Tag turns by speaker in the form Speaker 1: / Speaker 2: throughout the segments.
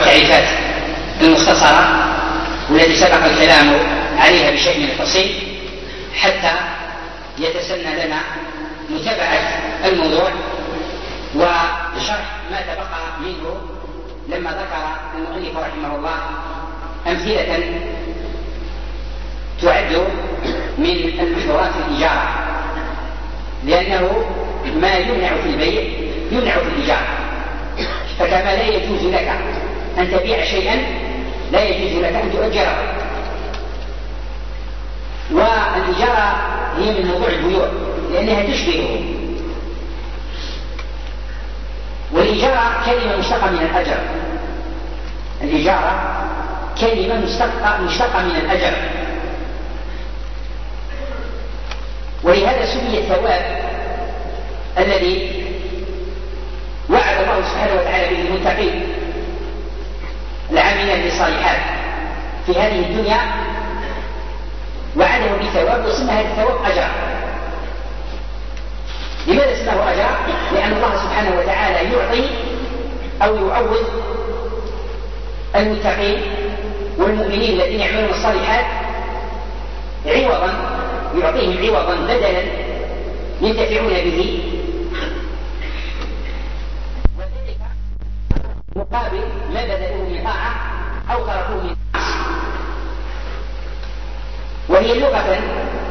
Speaker 1: التعريفات المختصرة والتي سبق الكلام عليها بشيء من التفصيل حتى يتسنى لنا متابعة الموضوع وشرح ما تبقى منه لما ذكر المؤلف رحمه الله أمثلة تعد من المحظورات في الإجارة، لأنه ما يمنع في البيع يمنع في الإجارة. فكما لا يجوز لك أن تبيع شيئا لا يجوز لك أن تؤجره. والإجارة هي من موضوع البيوع لأنها تشبهه. والإجارة كلمة مشتقة من الأجر. الإجارة كلمة مشتقة من الأجر، ولهذا سمي الثواب الذي وعد الله سبحانه وتعالى به المتقين العاملين للصالحات في هذه الدنيا وعده بثواب وسمى هذا الثواب أجرا. لماذا سماه أجرا؟ لأن الله سبحانه وتعالى يعطي أو يعوض المتقين والمؤمنين الذين يعملون الصالحات عوضا، يعطيهم عوضا بدلا ينتفعون به، وذلك مقابل ما بذلوه من طاعة أو تركوه من معصية. وهي لغة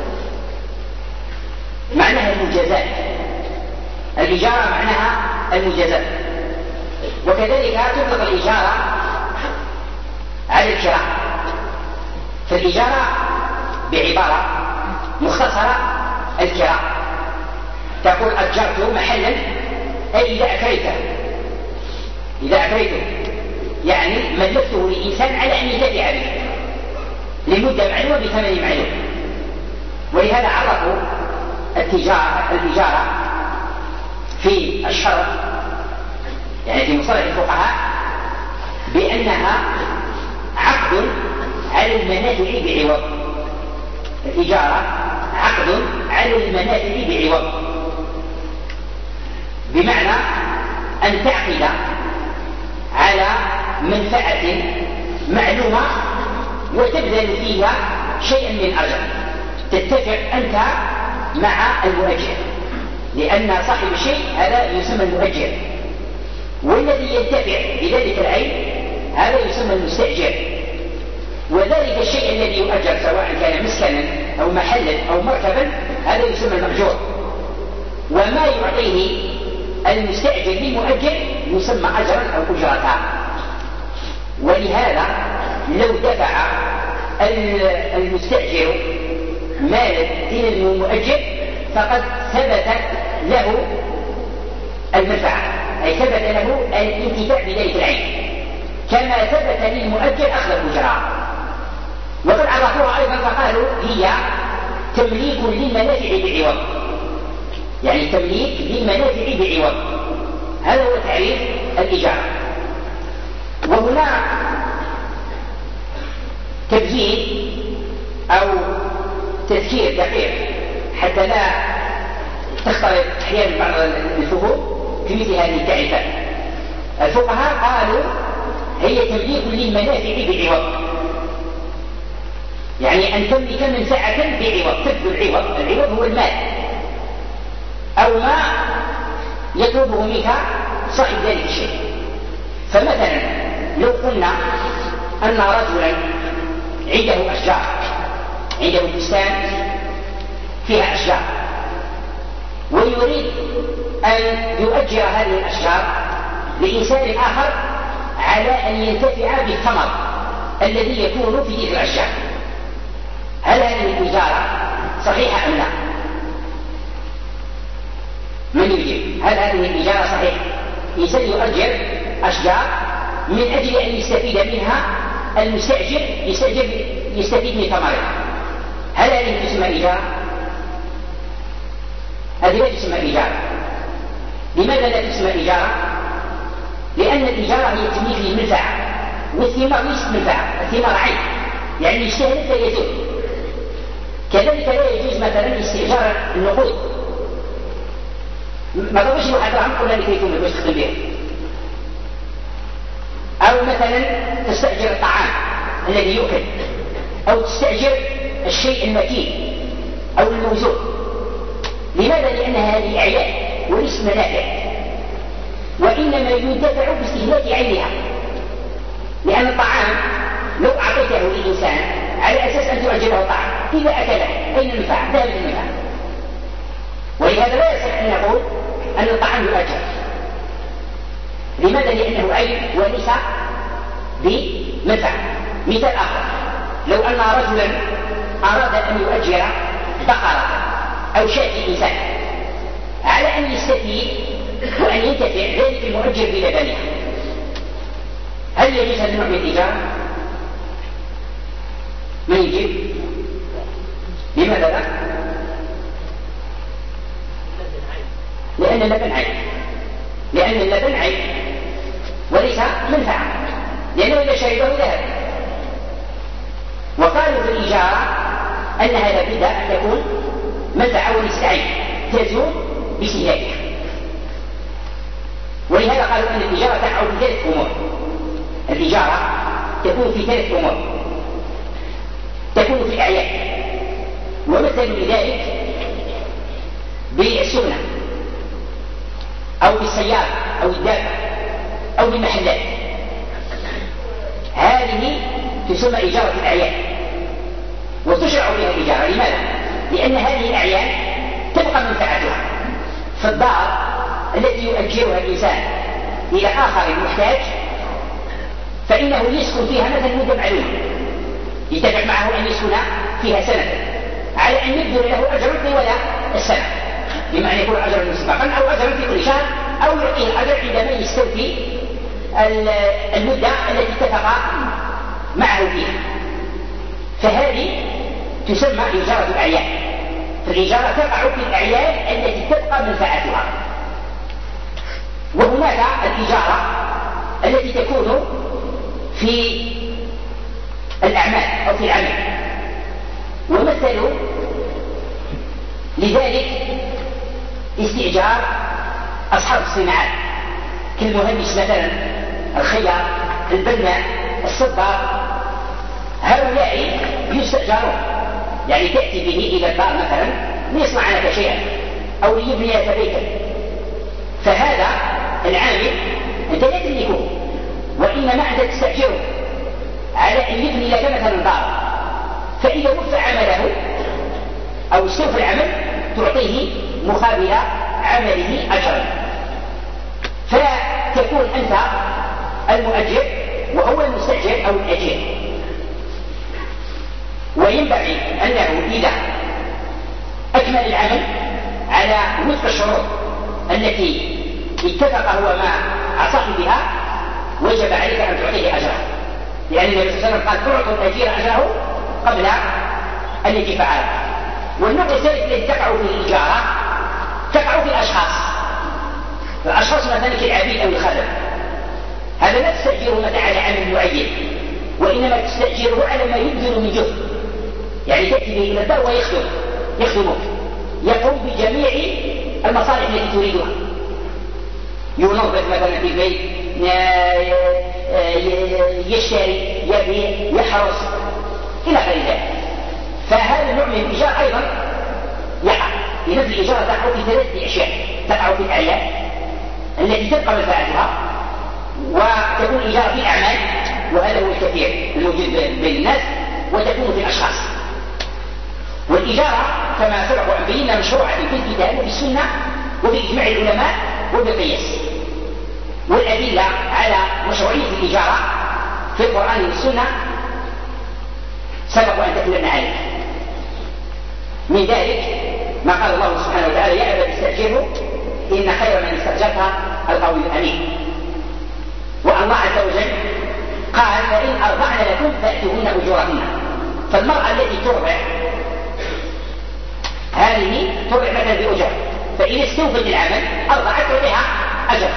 Speaker 1: معناها المجازات، الإجارة معناها المجازات. وكذلك تطلق الإجارة على الكراء. فالإجارة بعبارة مختصرة الكراء، تقول أجرت محلا أي إذا أكريته، إذا أكريته يعني ملكته لإنسان على أن ينتفع به لمدة معلومة بثمن معلوم. ولهذا عرفوا الإجارة في الشرع يعني في مصطلح الفقهاء بأنها عقد على المنافع بعوض. الإجارة عقد على المنافع بعوض، بمعنى أن تعقد على منفعة معلومة وتبذل فيها شيئا من أجر، تتفق أنت مع المؤجر، لأن صاحب الشيء هذا يسمى المؤجر، والذي ينتفع بذلك العين هذا يسمى المستأجر. وذلك الشيء الذي يؤجر سواء كان مسكنا أو محلا أو مركبا هذا يسمى المأجور، وما يعطيه المستأجر للمؤجر يسمى أجرا أو أجرة. ولهذا لو دفع المستأجر مالا إلى المؤجر فقد ثبتت له المنفعة، أي ثبت له الانتفاع بذلك العين، كما ثبت للمؤجر أخذ الأجرة. وقد عرفوها أيضا فقالوا هي تمليك للمنافع بعوض، يعني تمليك للمنافع بعوض. هذا هو تعريف الإجارة. وهنا تبيين أو تذكير دقيق حتى لا تختلط أحيانا بعض الفهوم في مثل هذه التعريفات. الفقهاء قالوا هي تمليك للمنافع بعوض، يعني أن تملك منفعة بعوض، تبذل عوض. العوض هو المال أو ما يطلبه منك صاحب ذلك الشيء. فمثلا لو قلنا أن رجلا عنده أشجار، عنده بستان فيها أشجار، ويريد أن يؤجر هذه الأشجار لإنسان آخر على أن ينتفع بالثمر الذي يكون في تلك الأشجار، هل هذه الإجارة صحيحة أم لا؟ من يجيب؟ هل هذه الإجارة صحيحة؟ إنسان يؤجر أشجار من أجل أن يستفيد منها المستأجر، يستفيد من ثمرها، هل هذه تسمى إجارة؟ هذه لا تسمى إجارة. لماذا لا تسمى إجارة؟ لأن الإجارة هي تمليك للمنفعة، والثمار ليست منفعة، الثمار عين يعني يستهلك فيزول. كذلك لا يجوز مثلا استئجار النقود. ما تقولش واحد راح نقول لك يكون باش تخدم به، أو أو مثلا تستأجر الطعام الذي يؤكل، أو تستأجر الشيء المكين أو الموزون. لماذا؟ لأن هذه أعيان وليست منافع، وإنما ينتفع باستهلاك عينها. لأن الطعام لو أعطيته للإنسان على أساس أن تؤجره الطعام، إذا أكله أين المنفعة؟ ذهبت المنفعة. ولهذا لا يصح أن نقول أن الطعام يؤجر. لماذا؟ لأنه عين وليس بمنفعة. مثال آخر، لو أن رجلا أراد أن يؤجر بقرة أو شاة إنسان على أن يستفيد وأن ينتفع ذلك المؤجر بلبنها، هل يجوز هذا النوع من الإيجار؟ ما يجب. لماذا لا؟ لأن اللبن عين، لأن اللبن عين وليس منفعة، لأنه إذا شربه ذهب. وقالوا في الإجارة أنها لابد أن تكون منفعة وليست عين تزول باستهلاكها. ولهذا قالوا أن الإجارة تقع في 3 أمور. الإجارة تكون في 3 أمور: تكون في الأعيان، ومثل لذلك بالسكنة أو بالسيارة أو الدابة أو بالمحلات. هذه تسمى إجارة الأعيان وتشرع بها الإجارة. لماذا؟ لأن هذه الأعيان تبقى منفعتها. فالدار التي يؤجرها الإنسان إلى آخر محتاج فإنه يسكن فيها مثلا مدة معلومة، يتفق معه أن يسكن فيها سنة على أن يبذل له أجر طوال السنة، بما أن يكون أجرا مسبقا أو أجرا في كل شهر، أو يعطيه الأجر عندما يستوفي المدة التي اتفق معه فيها. فهذه تسمى إجارة الأعيان. فالإجارة تقع في الأعيان التي تبقى منفعتها. وهناك الإجارة التي تكون في الأعمال أو في العمل، ومثلوا لذلك استئجار أصحاب الصناعات كالمهندس مثلا، الخياط، البناء، الصبار. هؤلاء يستأجرون، يعني تأتي به إلى الدار مثلا ليصنع لك شيئا أو ليبني لك بيتا. فهذا العامل أنت لا تملكه، وإنما أنت تستأجره على أن يبني لك مثلا دار. فإذا وفى عمله أو استوفى العمل تعطيه مقابل عمله أجرا، فتكون أنت المؤجر وهو المستأجر أو الأجير. وينبغي أنه إذا أكمل العمل على وفق الشروط التي اتفق هو مع صاحبها وجب عليك أن تعطيه أجره، لأن النبي صلى الله عليه وسلم قال: تعطوا الأجير أجره قبل أن يجب عرضه. والنوع الثالث الذي تقع في الإجارة تقع في الأشخاص مثلا كالعبيد أو الخدم. هذا لا تستأجره مثلا على عمل معين، وإنما تستأجره على ما يبذل من جهد. يعني تأتي به إلى الدار ويخدمك، يقوم بجميع المصالح التي تريدها، ينظف مثلا في البيت، يشتري، يبيع، يحرس إلى غير ذلك. فهذا النوع من الإيجار أيضا يقع. إذا الإيجار تقع في 3 أشياء: تقع في الأعيان التي تبقى منفعتها، وتكون إيجار في الأعمال وهذا هو الكثير الموجود بين الناس، وتكون في الأشخاص. والإجارة كما سبق وأن بينا مشروعة في الكتاب وفي السنة وفي إجماع العلماء وبالقياس. والأدلة على مشروعية الإجارة في القرآن والسنة سبق وأن تكلمنا عليه. من ذلك ما قال الله سبحانه وتعالى: يا أبا استأجره إن خير من استأجرت القوي الأمين. والله عز وجل قال: فإن أرضعن لكم فأتوهن أجورهن. فالمرأة التي ترضع هذه ترضع مثلا بأجر، فإذا استوفت العمل أرضعت تعطيها أجر.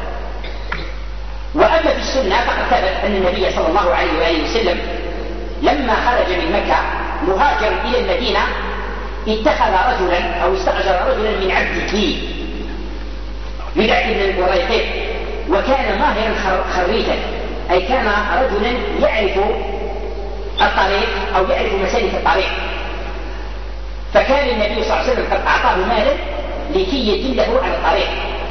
Speaker 1: وأما في السنة فقد ثبت أن النبي صلى الله عليه وآله وسلم لما خرج من مكة مهاجرا إلى المدينة اتخذ رجلا أو استأجر رجلا من عبد الدين يدعى ابن الوريقين، وكان ماهرا خريجا أي كان رجلا يعرف الطريق أو يعرف مسالك الطريق، فكان النبي صلى الله عليه وسلم قد أعطاه مالا لكي يدله على الطريق،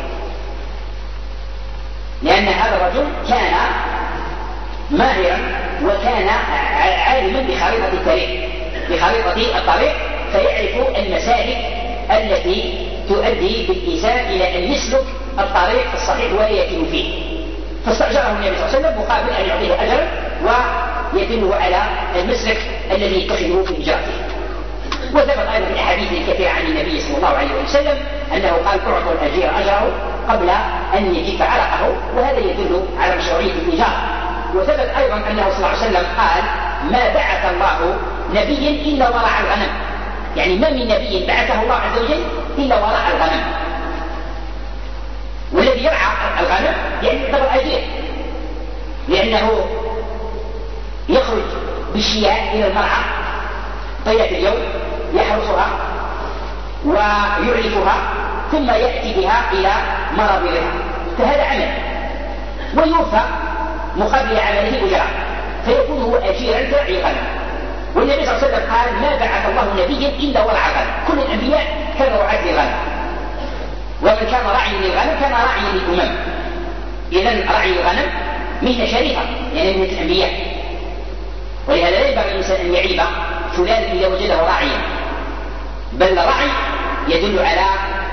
Speaker 1: لأن هذا الرجل كان ماهرا وكان عالما بخريطة الطريق، فيعرف المسالك التي تؤدي بالإنسان إلى أن يسلك الطريق الصحيح ولا يتم فيه. فاستأجره النبي صلى الله عليه وسلم مقابل أن يعطيه أجرا ويدله على المسلك الذي يتخذه في هجرته. وثبت أيضا من أحاديث كثيرة عن النبي صلى الله عليه وسلم أنه قال: اعطوا الأجير أجره قبل أن يجف عرقه، وهذا يدل على مشروعية الإيجار. وثبت أيضا أنه صلى الله عليه وسلم قال: ما بعث الله نبيا إلا ورع الغنم، يعني ما من نبي بعثه الله عز وجل إلا ورع الغنم، والذي يرعى الغنم يعني يعتبر أجير، لأنه يخرج بالشياه إلى المرعى طيلة اليوم يحرسها ويعلفها ثم يأتي بها إلى مرابضها، فهذا عمل ويوفى مقابل عمله أجرا، فيكون هو أجيرا راعي الغنم. والنبي صلى الله عليه وسلم قال: ما بعث الله نبيا إلا ورع الغنم، كل الأنبياء كانوا رعاة للغنم، ومن كان راعيا للغنم كان راعيا للأمم. إذن رعي الغنم مهنة شريفة يعني مهنة الأنبياء، ولهذا لا ينبغي الإنسان أن يعيب فلان إذا وجده راعيا، بل الرعي يدل على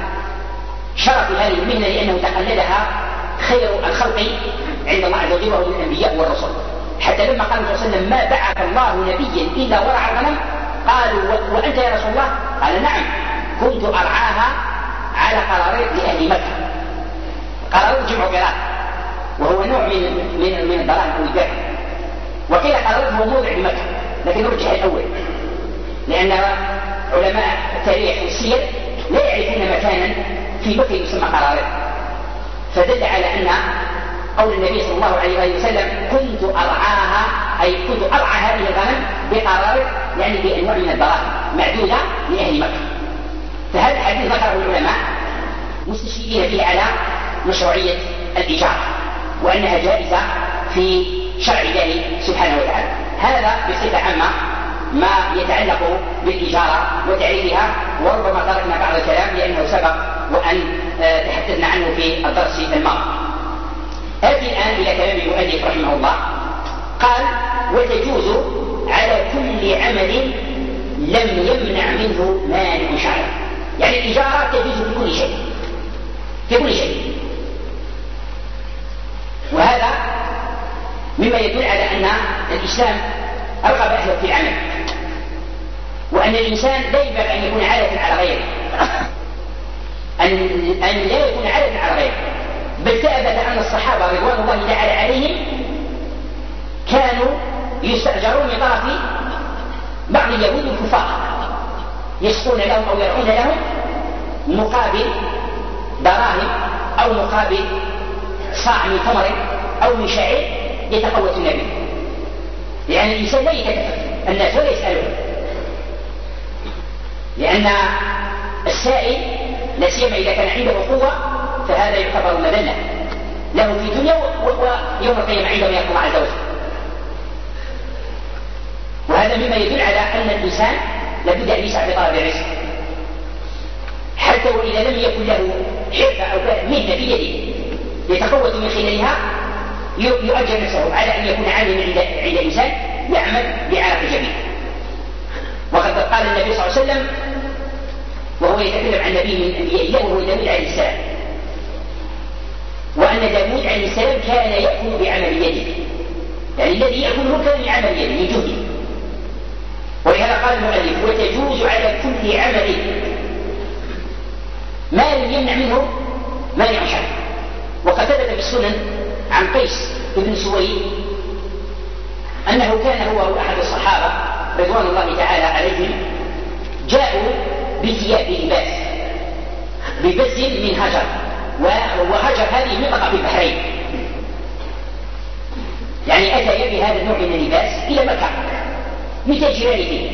Speaker 1: شرف هذه المهنة لأنه تقلدها خير الخلق عند الله عز وجل وهو من الأنبياء والرسل. حتى لما قال صلى الله عليه وسلم: ما بعث الله نبيا إلا ورع الغنم، قالوا: وأنت يا رسول الله؟ قال: نعم، كنت أرعاها على قراريط لأهل مكة. قراريط جمع قراط، وهو نوع من الدراهم أو الدرهم، وقيل قراريط هو موضع بمكة، لكن رجح الأول، لأن علماء التاريخ والسير لا يعرفون مكانا في مكة يسمى قراريط، فدل على أن قول النبي صلى الله عليه وسلم: كنت أرعاها، أي كنت أرعى هذه الغنم بقراريط، يعني بأنواع من الدراهم معدودة لأهل مكة. فهذا الحديث ذكره العلماء مستشهدين فيه على مشروعية الإيجار، وأنها جائزة في شرع الله سبحانه وتعالى. هذا بصفة عامة ما يتعلق بالإجارة وتعريفها، وربما تركنا بعض الكلام لأنه سبق وأن تحدثنا عنه في الدرس الماضي. آتي الآن إلى كلام المؤلف رحمه الله. قال: وتجوز على كل عمل لم يمنع منه مانع شرعي، يعني الإجارة تجوز في كل شيء، في كل شيء. وهذا مما يدل على أن الإسلام أرغب أهله في العمل، وأن الإنسان لا ينبغي أن يكون عالة على غيره، أن لا يكون عالة على غيره، بل ثبت أن الصحابة رضوان الله تعالى عليهم كانوا يستأجرون من طرف بعض اليهود الكفار، يسقون لهم أو يرعون لهم مقابل دراهم أو مقابل صاع من تمر أو من شعير يتقوتون به، يعني الإنسان لا يتكفف الناس ولا يسألون، لأن السائل لا سيما إذا كان عنده قوة فهذا يعتبر مذلة له في الدنيا ويوم القيامة عندما يلقى الله عز وجل. وهذا مما يدل على أن الإنسان لابد أن يسعى في طلب الرزق، حتى وإذا لم يكن له حرفة أو مهنة في يده يتقوت من خلالها يؤجر نفسه على أن يكون عالما عند إنسان يعمل بعرق جبين. وقد قال النبي صلى الله عليه وسلم وهو يتكلم عن نبي من أنبياء الله وهو داود عليه السلام، وأن داود عليه السلام كان يأكل بعمل يده، يعني الذي يأكله كان من عمل يده من جهده. ولهذا قال المؤلف: وتجوز على كل عمل ما لم يمنع منه مانع شرعي. وقد ثبت في السنن عن قيس بن سويد أنه كان هو أحد الصحابة رضوان الله تعالى عليهم جاءوا بثياب لباس ببز من هجر، وهجر هذه منطقة في البحرين، يعني أتى بهذا النوع من اللباس إلى مكة لتجران فيه،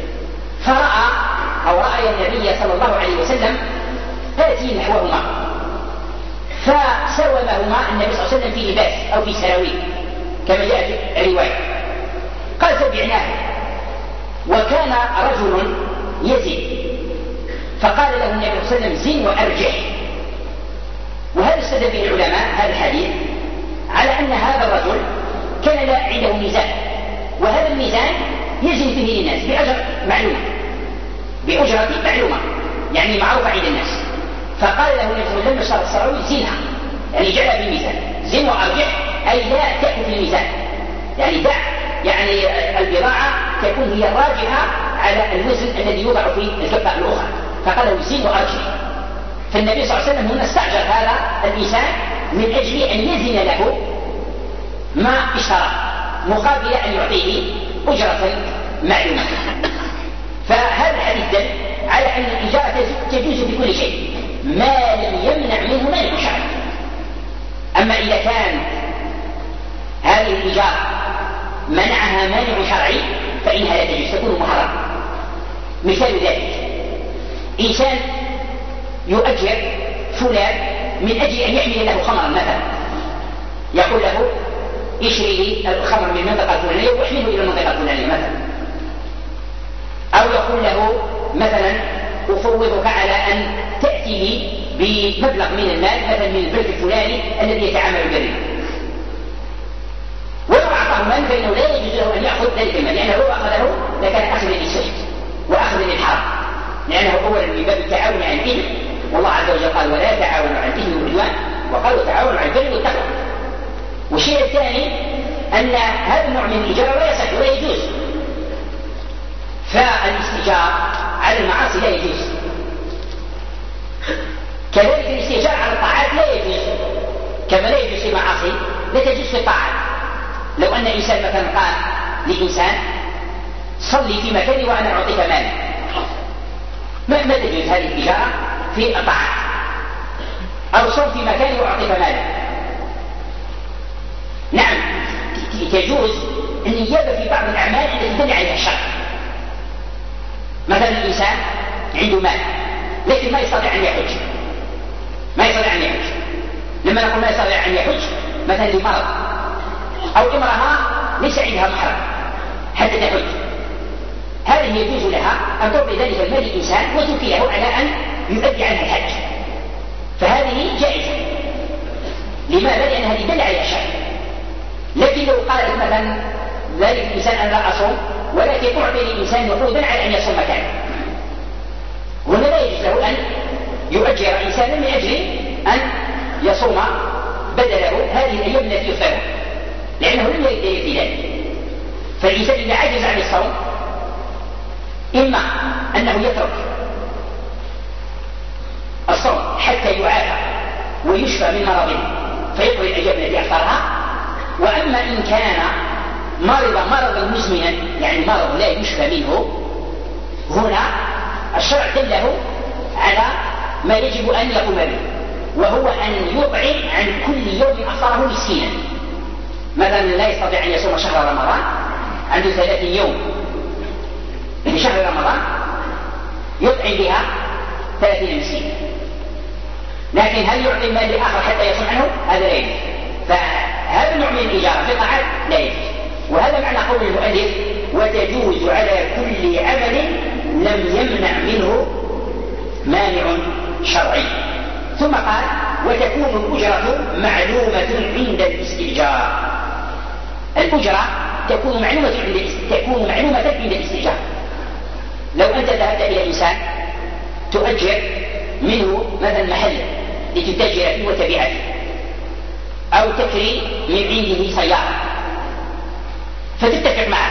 Speaker 1: رأى النبي صلى الله عليه وسلم آتي نحوهما فسومهما النبي صلى الله عليه وسلم في لباس أو في سراويل كما جاء في الرواية. قال فبعناه. وكان رجل يزن، فقال له النبي صلى الله عليه وسلم زن وأرجح. وهذا استدل به العلماء هذا الحديث على أن هذا الرجل كان لا عنده ميزان، وهذا الميزان يزن فيه للناس بأجر معلومة، بأجرة معلومة يعني معروفة عند الناس. فقال له النبي صلى الله عليه وسلم الصراوي زنها، يعني جعلها بالميزان، زن وأرجح أي لا تأكل في الميزان، يعني دع يعني البضاعة تكون هي الراجحة على الوزن الذي يوضع في الكفة الأخرى. فقال له زن وأرجح. فالنبي صلى الله عليه وسلم هنا استأجر هذا الإنسان من أجل أن يزن له ما اشترى مقابل أن يعطيه أجرة معلومة. فهذا الحديث دل على أن الإجارة تجوز في كل شيء ما لم يمنع منه مانع شرعي. أما إذا كانت هذه الإجارة منعها مانع شرعي فإنها لا تجوز، تكون محرمة. مثال ذلك إنسان يؤجر فلان من أجل أن يحمل له خمرا مثلا، يقول له اشري لي الخمر من المنطقة الفلانية واحمله إلى المنطقة الفلانية مثلا، أو يقول له مثلا أفوضك على أن تأتي لي بمبلغ من المال مثلا من البنك الفلاني الذي يتعامل بالربا، ولو أعطاه مال فإنه لا يجوز له أن يأخذ ذلك المال، لأنه لو أخذه لكان أخذا للسجن وأخذا للحرام، لأنه أولا من باب التعاون على الإثم، والله عز وجل قال ولا تعاونوا على الإثم والعدوان، وقال وتعاونوا على البر والتقوى. والشيء الثاني أن هذا النوع من الإجارة لا يصح ولا يجوز، فالاستئجار على المعاصي لا يجوز، كذلك الاستئجار على الطاعات لا يجوز، كما لا يجوز في المعاصي لا تجوز في الطاعات. لو أن إنسان مثلا قال لإنسان صلي في مكاني وأنا أعطيك مالي، ما تجوز هذه الإجارة في الطاعات، أو صل في مكاني وأعطيك مالي. نعم تجوز النيابة في بعض الأعمال التي تدل عليها الشرع. مثلا الإنسان عنده مال لكن ما يستطيع أن يحج، لما نقول ما يستطيع أن يحج مثلا لمرض أو امرأة ليس عندها محرم حتى تحج، هذه يجوز لها أن تعطي ذلك المال للإنسان وتوكله على أن يؤدي عنها الحج، فهذه جائزة. لماذا؟ لأن هذه دل عليها الشرع. لكن لو قالت مثلا ذلك الإنسان أنا لا أصوم ولكن أعطي للإنسان نقودا على أن يصوم مكانه، هنا لا يجوز له أن يؤجر إنسانا من أجل أن يصوم بدله هذه الأيام التي يفطرها، لأنه لم يرد دليل في ذلك. فالإنسان إذا عجز عن الصوم إما أنه يترك الصوم حتى يعافى ويشفى من مرضه فيقضي الأيام التي أفطرها، وأما إن كان مرضا مزمنا يعني مرض لا يشفى منه، هنا الشرع دله على ما يجب أن يقوم به، وهو أن يطعم عن كل يوم أفطره مسكينا. مثلا لا يستطيع أن يصوم شهر رمضان، عنده 30 يوم في شهر رمضان يطعم بها 30 مسكينا، لكن هل يعطي المال لآخر حتى يصوم عنه؟ هذا لا يجوز. فهذا النوع من الإجارة في الطاعات لا يجوز، وهذا معنى قول المؤلف وتجوز على كل عمل لم يمنع منه مانع شرعي. ثم قال وتكون الأجرة معلومة عند الاستئجار. الأجرة تكون معلومة عند الاستئجار. لو أنت ذهبت إلى إنسان تؤجر منه مثلا محل لتتاجر فيه وتبيع فيه، أو تكري من عنده سيارة، فتتفق معه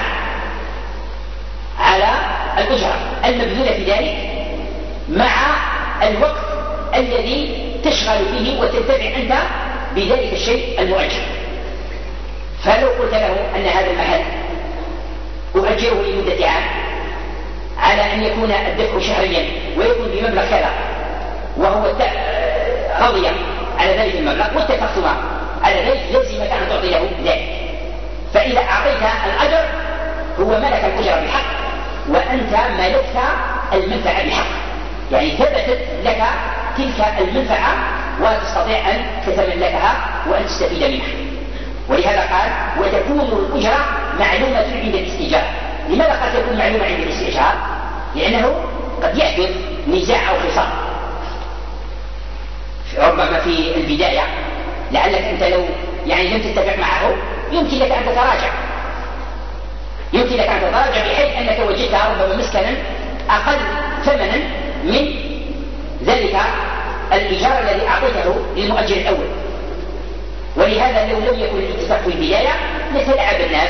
Speaker 1: على الأجرة المبذولة في ذلك مع الوقت الذي تشغل فيه وتنتفع أنت بذلك الشيء المؤجر. فلو قلت له أن هذا المحل أؤجره لمدة عام على أن يكون الدفع شهريا ويكون بمبلغ كذا، وهو رضي على ذلك المبلغ واتفقتما على ذلك، لازمك أن تعطي له ذلك. فإذا أعطيت الأجر هو ملك الأجر بحق، وأنت ملكت المنفعة بحق، يعني ثبتت لك تلك المنفعة وتستطيع أن تتملكها وأن تستفيد منها. ولهذا قال وتكون تكون الأجرة معلومة عند الاستئجار. لماذا قد تكون معلومة عند الاستئجار؟ لأنه قد يحدث نزاع أو خصام ربما في البداية، لعلك أنت لو لم تتفق معه يمكن لك أن تتراجع، بحيث أنك وجدت ربما مسكنا أقل ثمنا من ذلك الإيجار الذي أعطيته للمؤجر الأول. ولهذا لو لم يكن الاتفاق في البداية لتلعب الناس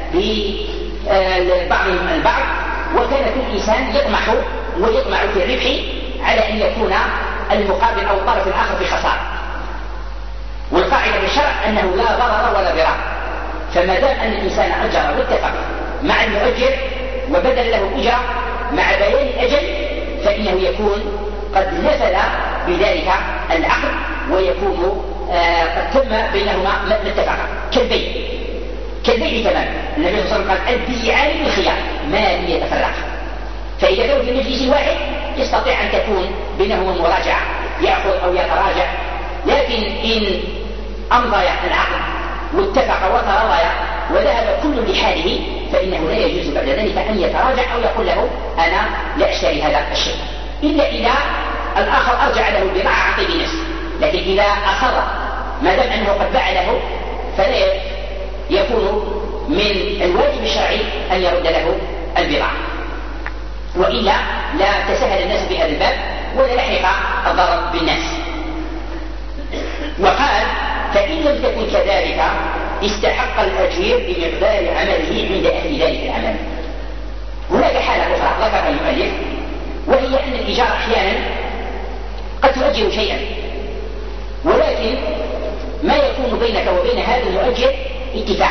Speaker 1: ببعضهم البعض، وكان كل إنسان يطمع في الربح على أن يكون المقابل أو الطرف الآخر في خسارة. والقاعدة بالشرع أنه لا ضرر ولا ضرار، فما دام أن الإنسان أجر واتفق مع المؤجر وبذل له أجرة مع بيان الأجل فإنه يكون قد نفذ بذلك العقد ويكون قد تم بينهما ما اتفقا كالبيع تماما. النبي صلى الله عليه وسلم قال البيعان بالخيار ما لم يتفرقا. فإذا كانوا في مجلس واحد يستطيع أن تكون بينهما مراجعة، يأخذ أو يتراجع، لكن إن أمضى العقد واتفق وتراضيا وذهب كل لحاله فإنه لا يجوز بعد ذلك أن يتراجع أو يقول له أنا لا أشتري هذا الشيء، إلا إذا الآخر أرجع له البضاعة عن طيب نفسه. لكن إذا أصر ما دام أنه قد باع له فلا يكون من الواجب الشرعي أن يرد له البضاعة، وإلا لا تسهل الناس بهذا الباب ولا لحق الضرر بالناس. وقال فإن لم تكن كذلك استحق الأجير بمقدار عمله عند أهل ذلك العمل. هناك حالة أخرى ذكر المؤلف، وهي أن الإيجار أحيانا قد تؤجر شيئا، ولكن ما يكون بينك وبين هذا المؤجر اتفاق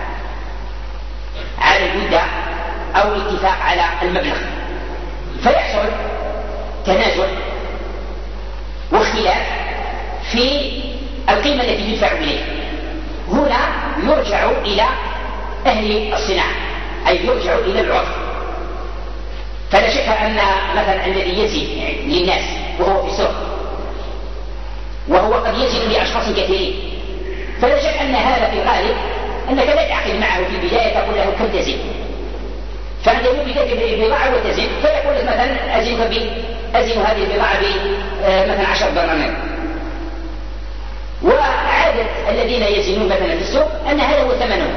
Speaker 1: على المدة أو اتفاق على المبلغ، فيحصل تنازع واختلاف في القيمة التي تدفع إليه. هنا يرجع إلى أهل الصناعة، أي يرجع إلى العرف. فلا شك أن مثلا الذي يزن للناس وهو في السوق وهو قد يزن لأشخاص كثيرين، فلا شك أن هذا في الغالب أنك لا تعقد معه في البداية تقول له كم تزن، فأنت يمكن تكتب البضاعة وتزن، فيقول لك مثلا أزن هذه البضاعة مثلا 10 دنانير. وعادة الذين يزنون مثلا في السوق أن هذا هو ثمنه،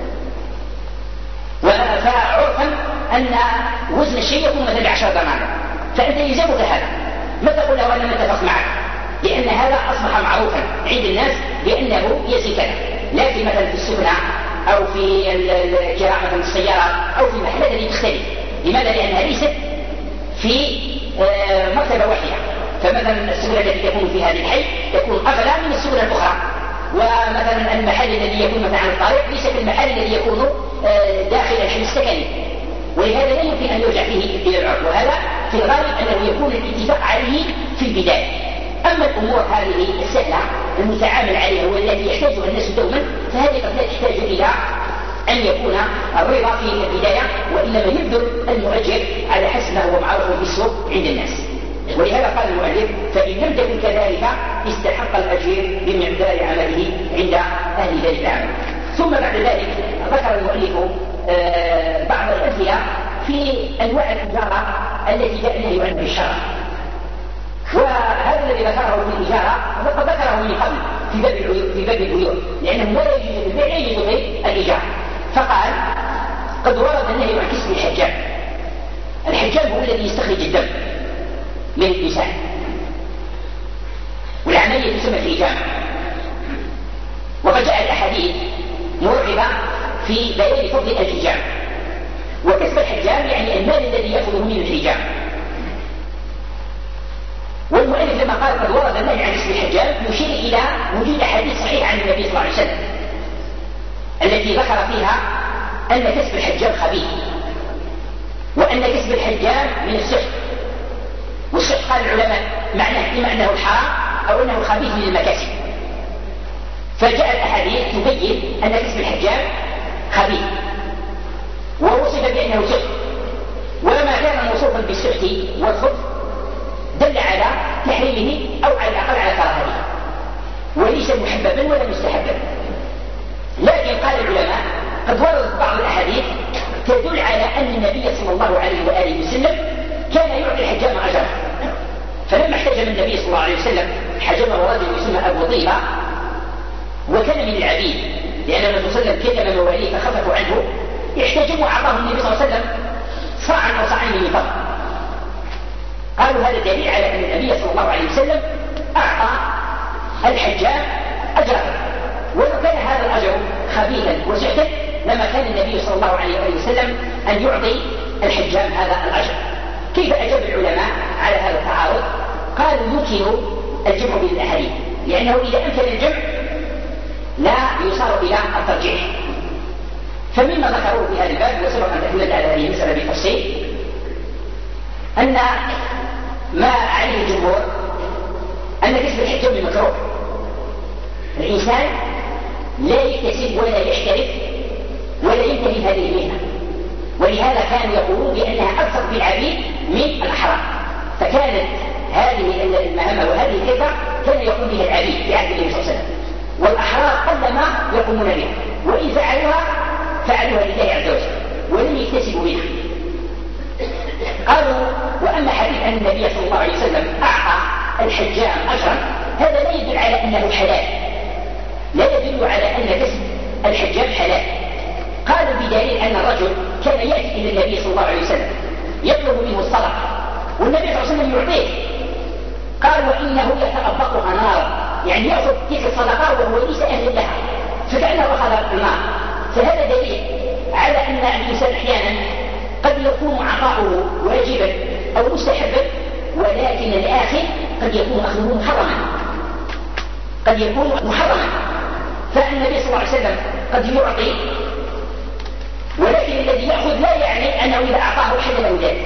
Speaker 1: فعرفا أن وزن الشيء يكون مثلا 10 دنانير، فأنت يلزمك هذا، ما تقول له أنا متفق معك، لأن هذا أصبح معروفا عند الناس بأنه يزن كذا. لكن مثلا في السكنة أو في الكراء مثلا السيارات أو في المحلات التي تختلف. لماذا؟ لأنها ليست في مرتبة واحدة، فمثلا السكنة التي تكون في هذه الحي تكون أغلى من السكنة الأخرى، ومثلا المحل الذي يكون مثلا على الطريق ليس كالمحل الذي يكون داخل الحي السكني، ولهذا لا يمكن أن يرجع فيه إلى العرف، وهذا في الغالب أنه يكون الاتفاق عليه في البداية. أما الأمور هذه السهلة المتعامل عليها والتي يحتاجها الناس دوما فهذه قد لا تحتاج إلى أن يكون الرضا في البداية، وإنما يبذل المؤجر على حسب ما هو معروف في السوق عند الناس. ولهذا قال المؤلف فإن لم تكن كذلك استحق الأجير بمقدار عمله عند أهل ذلك العمل. ثم بعد ذلك ذكر المؤلف بعض الأمثلة في أنواع الإجارة التي جاء النهي عنها في الشرع، وهذا الذي ذكره في الإجارة وقد ذكره من قبل في باب البيوع، لأنه لا يجوز البيع لا يجوز الإيجار. فقال قد ورد النهي عن كسب الحجام. الحجام هو الذي يستخرج الدم من الإنسان، والعملية تسمى الحجامة. وقد جاء الأحاديث مرعبة في بيان فضل الحجام، وكسب الحجام يعني المال الذي يأخذه من الحجام. والمؤلف لما قال قد ورد النهي عن كسب الحجام يشير إلى وجود أحاديث صحيحة عن النبي صلى الله عليه وسلم التي ذكر فيها أن كسب الحجام خبيث، وأن كسب الحجام من السحر. والسحر قال العلماء معناه إما أنه الحرام أو أنه الخبيث من المكاسب. فجاء الأحاديث تبين أن كسب الحجام خبيث ووصف بأنه سحر، ولما كان موصوفا بالسحر والخبث دل على تحريمه أو على الأقل على كراهته، وليس محببا ولا مستحبا. لكن قال العلماء قد وردت بعض الأحاديث تدل على أن النبي صلى الله عليه وآله وسلم كان يعطي الحجام أجره. فلما احتجم النبي صلى الله عليه وسلم حجمه رجل يسمى أبو طيبة وكان من العبيد، لأن النبي صلى الله عليه وسلم كلم مواليه فخففوا عنه، احتجموا وأعطاه النبي صلى الله عليه وسلم صاعا أو صاعين من فضل. قالوا هذا دليل على أن النبي صلى الله عليه وسلم أعطى الحجام أجره، ولو كان هذا الأجر خبيثا وسعتا لما كان النبي صلى الله عليه وسلم أن يعطي الحجام هذا الأجر. كيف أجاب العلماء على هذا التعارض؟ قالوا يمكن الجمع بين الأحاديث، لأنه إذا أمكن الجمع لا يصار إلى الترجيح. فمما ذكروه في هذا الباب وسبق أن تحمل على هذه المسألة بالتفصيل أن ما عليه الجمهور أن كسب الحجام مكروه. الإنسان لا يكتسب ولا يحترف ولا ينتهي هذه المهنة، ولهذا كانوا يقولون بأنها أكثر بالعبيد من الأحرار، فكانت هذه المهمة وهذه الحرفة كان يقوم بها العبيد في عهد النبي صلى الله عليه وسلم، والأحرار قلما يقومون بها، وإن فعلوها لله عز وجل ولم يكتسبوا منها. قالوا وأما حديث أن النبي صلى الله عليه وسلم أعطى الحجام أجرا هذا لا يدل على أنه حلال، لا يدل على أن كسب الحجام حلال. قالوا بدليل أن الرجل كان يأتي إلى النبي صلى الله عليه وسلم يطلب منه الصدقة والنبي صلى الله عليه وسلم يعطيه، قال وإنه يتأبطها نارا، يعني يأخذ تلك الصدقة وهو ليس أهل لها فكأنه أخذ النار. فهذا دليل على أن الإنسان أحيانا قد يكون عطاؤه واجبا أو مستحبا، ولكن الآخر قد يكون أخذه محرما، فالنبي صلى الله عليه وسلم قد يعطي، ولكن الذي يأخذ لا يعني أنه إذا أعطاه حل له ذلك،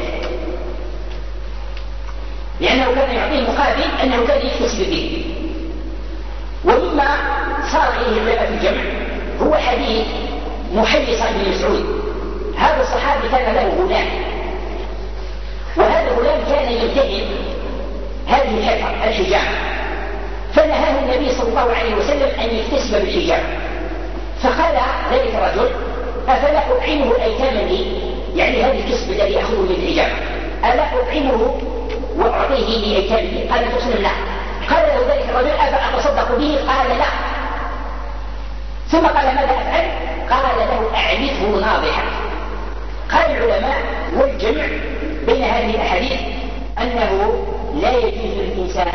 Speaker 1: لأنه كان يعطيه مقابل أنه كان يكتسب به. ومما صار إليه العلماء في الجمع هو حديث محيص بن مسعود. هذا الصحابي كان له غلام، وهذا الغلام كان يمتهن هذه الحرفة الحجام، فنهاه النبي صلى الله عليه وسلم أن يكتسب بالحجام. فقال ذلك الرجل أفلا أطعمه أيتاما لي، يعني هذا الكسب الذي يأخذه من الحجام ألا أطعمه وأعطيه لأيتام لي؟ قال تسلم لا. قال له ذلك الرجل أفا أتصدق به؟ قال لا. ثم قال ماذا أفعل؟ قال له أعرفه ناضحا. قال العلماء والجمع بين هذه الأحاديث أنه لا يجوز للإنسان.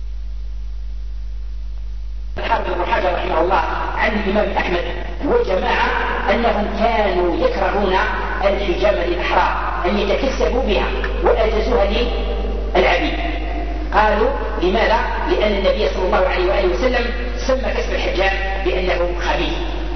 Speaker 1: الحافظ ابن حجر رحمه الله عن الإمام أحمد وجماعة أنهم كانوا يكرهون الحجام للأحرار أن يتكسبوا بها وأجازوها للعبيد. قالوا لماذا؟ لأن النبي صلى الله عليه وآله وسلم سمى كسب الحجام بأنه خبيث،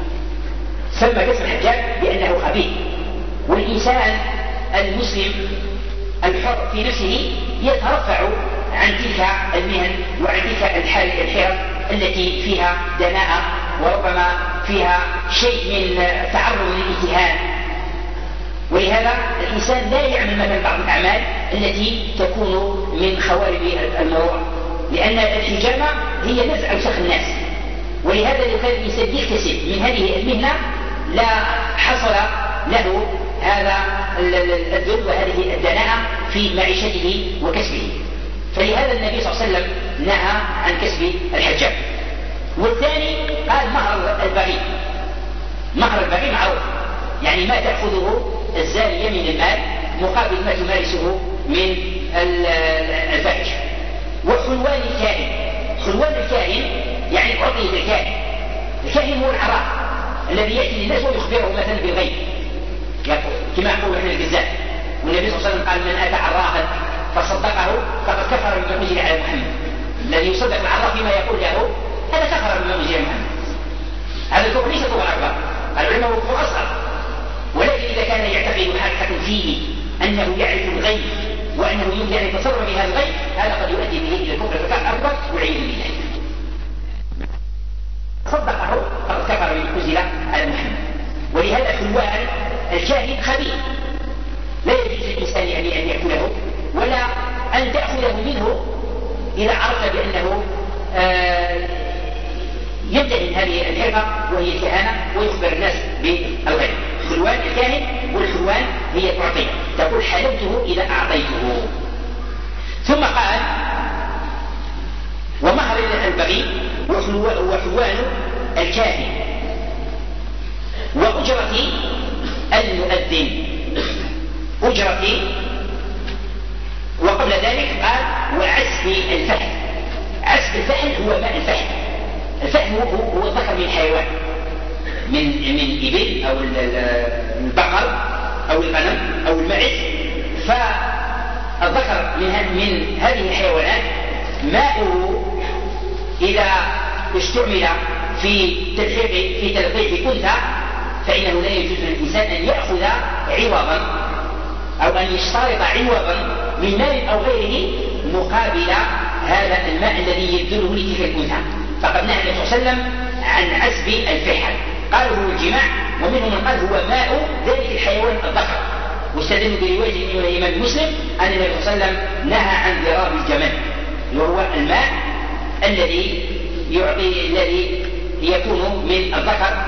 Speaker 1: والإنسان المسلم الحر في نفسه يترفع عن تلك المهن وعن تلك الحرف التي فيها دناءة وربما فيها شيء من تعرض للامتهان. ولهذا الإنسان لا يعمل مثلا بعض الأعمال التي تكون من خوارب المروءة، لأن الحجامة هي نزع وسخ الناس. ولهذا لو كان الإنسان يكتسب من هذه المهنة لا حصل له هذا الذل وهذه الدناءة في معيشته وكسبه. فلهذا النبي صلى الله عليه وسلم نهى عن كسب الحجام. والثاني قال مهر البغي معروف، يعني ما تأخذه الزانية من المال مقابل ما تمارسه من الفاحشة. وحلوان الكاهن يعني أعطيه الكاهن. الكاهن هو العراف الذي يأتي للناس ويخبره مثلا بالغيب، كما يقول ابن الجزار. والنبي صلى الله عليه وسلم قال من أتى عرافا فصدقه فقد كفر بما أنزل على محمد. الذي يصدق العراف بما يقول له هذا كفر بما أنزل على محمد. هذا الكفر ليس كفر أكبر، العلماء هو كفر أصغر. ولكن إذا كان يعتقد حقيقة فيه أنه يعرف الغيب وأنه يمكن أن يتصرف بهذا الغيب، هذا قد يؤدي به إلى الكفر فكان أكبر والعياذ بالله. صدقه فقد كفر بما أنزل على محمد. ولهذا حلوان الكاهن خبيث لا يجوز للإنسان يعني أن يأكله ولا أن تأخذه منه إذا عرفت بأنه يمتهن هذه الحرفة وهي الكهانة ويخبر الناس بالغيب. الكاهن والحلوان هي تعطي، تقول حلمته إذا أعطيته. ثم قال ومهر البغي وحلوان الكاهن وأجرة المؤذن أجرة. وقبل ذلك قال وعسف الفحل. عسف الفحل هو ماء الفحل. الفحل هو الذكر من الحيوان، من إبل أو البقر أو الغنم أو المعز. فالذكر من هذه الحيوانات ماؤه إذا استعمل في تلقيح أنثى فإنه لا يجوز للإنسان أن يأخذ عوضا أو أن يشترط عوضا من مال أو غيره مقابل هذا الماء الذي يبذله لتلك الأنثى. فقد نهى النبي صلى الله عليه وسلم عن عسب الفحل، قالوا هو الجماع، ومنهم من قال هو ماء ذلك الحيوان الذكر، واستدلوا برواية الإمام مسلم أن النبي صلى الله عليه وسلم نهى عن ضراب الجمل، وهو الماء الذي يكون من الذكر،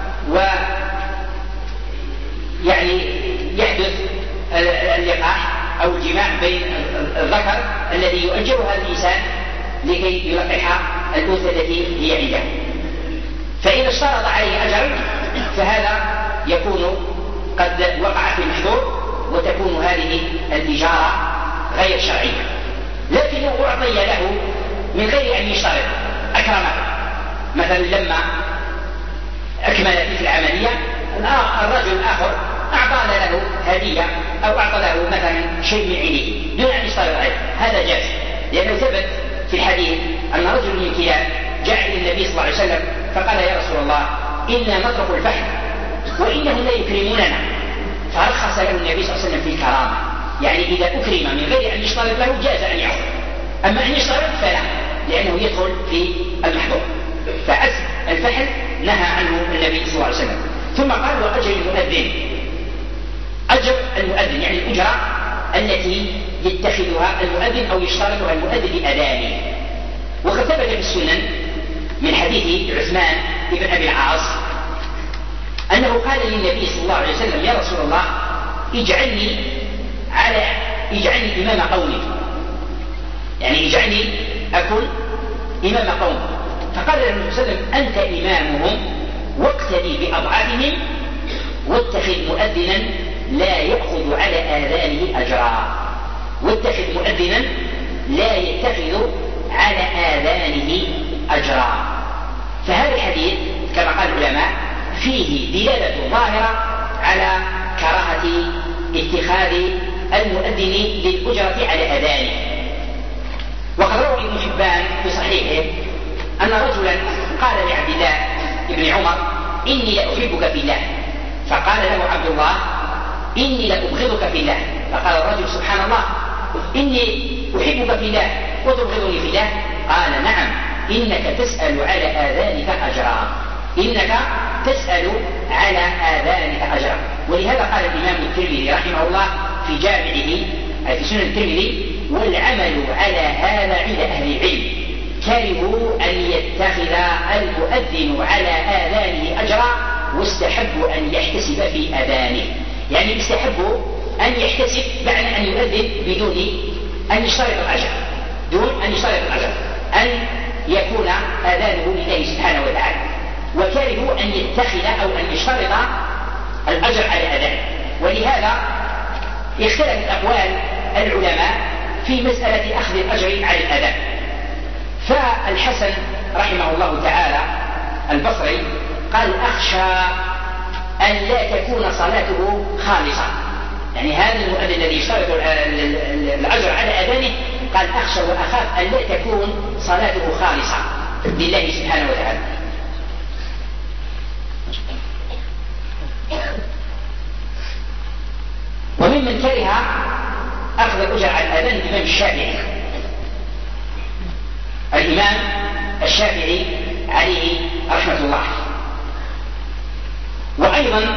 Speaker 1: ويعني يحدث اللقاح أو الجماع بين الذكر الذي يؤجرها الإنسان لكي يلقح الأنثى التي هي عنده. فإذا اشترط عليه أجر فهذا يكون قد وقع في المحظور، وتكون هذه الإجارة غير شرعية. لكن لو أعطي له من غير أن يشترط أكرمه، مثلا لما أكمل تلك العملية الرجل الآخر أعطى له هدية أو أعطى له مثلا شيء من عينه دون أن يشترط عليه، هذا جائز، لأنه ثبت في الحديث أن رجل من كلاب جاء إلى النبي صلى الله عليه وسلم فقال يا رسول الله إنا نترك الفحل وإنهم لا يكرموننا، فرخص له النبي صلى الله عليه وسلم في الكرامة، يعني إذا أكرم من غير أن يشترط له جاز أن يعطي، أما أن يشترط فلا، لأنه يدخل في المحظور. فعسب الفحل نهى عنه النبي صلى الله عليه وسلم. ثم قال وأجر المؤذن. أجر المؤذن يعني الأجرة التي يتخذها المؤذن أو يشترطها المؤذن لأذانه. وقد ثبت في السنن من حديث عثمان بن أبي العاص أنه قال للنبي صلى الله عليه وسلم يا رسول الله اجعلني إمام قومي، يعني اجعلني أكون إمام قومي. فقال له النبي صلى الله عليه وسلم أنت إمامهم واقتدي بأضعافهم واتخذ مؤذنا لا يأخذ على آذانه أجرا. واتخذ مؤذنا لا يتخذ على آذانه أجرا. فهذا الحديث كما قال العلماء فيه دلالة ظاهرة على كراهة اتخاذ المؤذن للأجرة على أذانه. وقد روى ابن حبان في صحيحه أن رجلا قال لعبد الله بن عمر إني لأحبك في الله، فقال له عبد الله إني لأبغضك في الله، فقال الرجل سبحان الله إني أحبك في الله وتبغضني في الله، قال نعم إنك تسأل على آذانك أجرا، إنك تسأل على آذانك أجرا. ولهذا قال الإمام الترمذي رحمه الله في جامعه أي في سنن الترمذي والعمل على هذا عند أهل العلم كرهوا أن يتخذ المؤذن على آذانه أجرا واستحبوا أن يحتسب في آذانه، يعني استحبوا أن يحتسب بعد أن يؤذن بدون أن يشترط الأجر، أن يكون آذانه لله سبحانه وتعالى، وكرهوا أن يتخذ أو أن يشترط الأجر على آذانه. ولهذا اختلفت أقوال العلماء في مسألة أخذ الأجر على الآذان. فالحسن رحمه الله تعالى البصري قال أخشى أن لا تكون صلاته خالصة، يعني هذا المؤذن الذي يشترط الأجر على أذانه قال أخشى وأخاف أن لا تكون صلاته خالصة لله سبحانه وتعالى. وممن كره أخذ الأجر على الأذان الإمام الشافعي، الإمام الشافعي عليه رحمة الله. وأيضا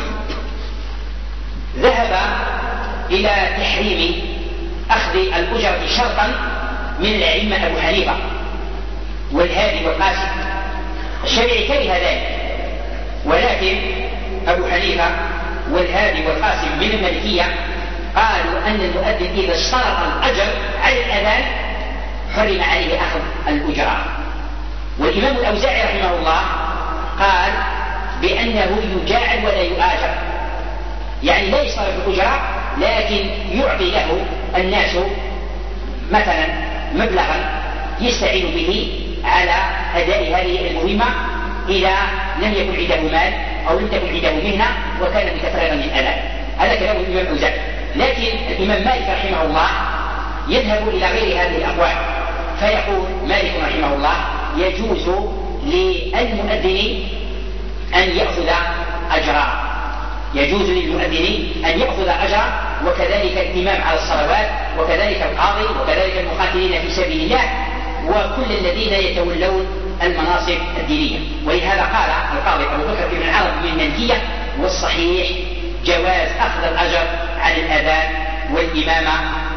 Speaker 1: ذهب إلى تحريم أخذ الأجرة شرطا من الأئمة أبو حنيفة والهادي والقاسم. الشافعي كره ذلك، ولكن أبو حنيفة والهادي والقاسم من المالكية قالوا أن المؤذن إذا اشترط الأجر على الأذان حرم عليه أخذ الأجرة. والإمام الأوزاعي رحمه الله قال بأنه يجاعل ولا يؤاجر، يعني لا يشترط الأجرة لكن يعطي له الناس مثلا مبلغا يستعين به على أداء هذه المهمة إذا لم يكن عنده مال أو لم تكن عنده مهنة وكان متفرغا للأذان. هذا كلام الإمام الأوزاعي. لكن الإمام مالك رحمه الله يذهب إلى غير هذه الأقوال، فيقول مالك رحمه الله يجوز للمؤذن أن يأخذ أجرا، يجوز للمؤذن أن يأخذ أجرا، وكذلك الإمام على الصلوات، وكذلك القاضي، وكذلك المقاتلين في سبيل الله، وكل الذين يتولون المناصب الدينية. ولهذا قال القاضي أبو بكر بن عرب من المالكية والصحيح جواز أخذ الأجر عن الأذان والإمامة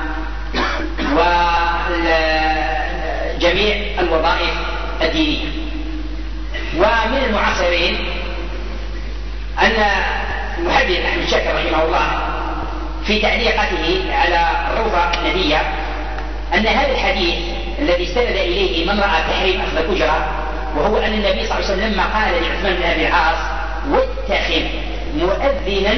Speaker 1: وجميع الوظائف الدينية. ومن المعاصرين أن المحدث أحمد شاكر رحمه الله في تعليقته على الروضة النبية أن هذا الحديث الذي استند إليه من رأى تحريم أخذ الأجرة، وهو أن النبي صلى الله عليه وسلم لما قال لعثمان بن أبي العاص واتخذ مؤذنا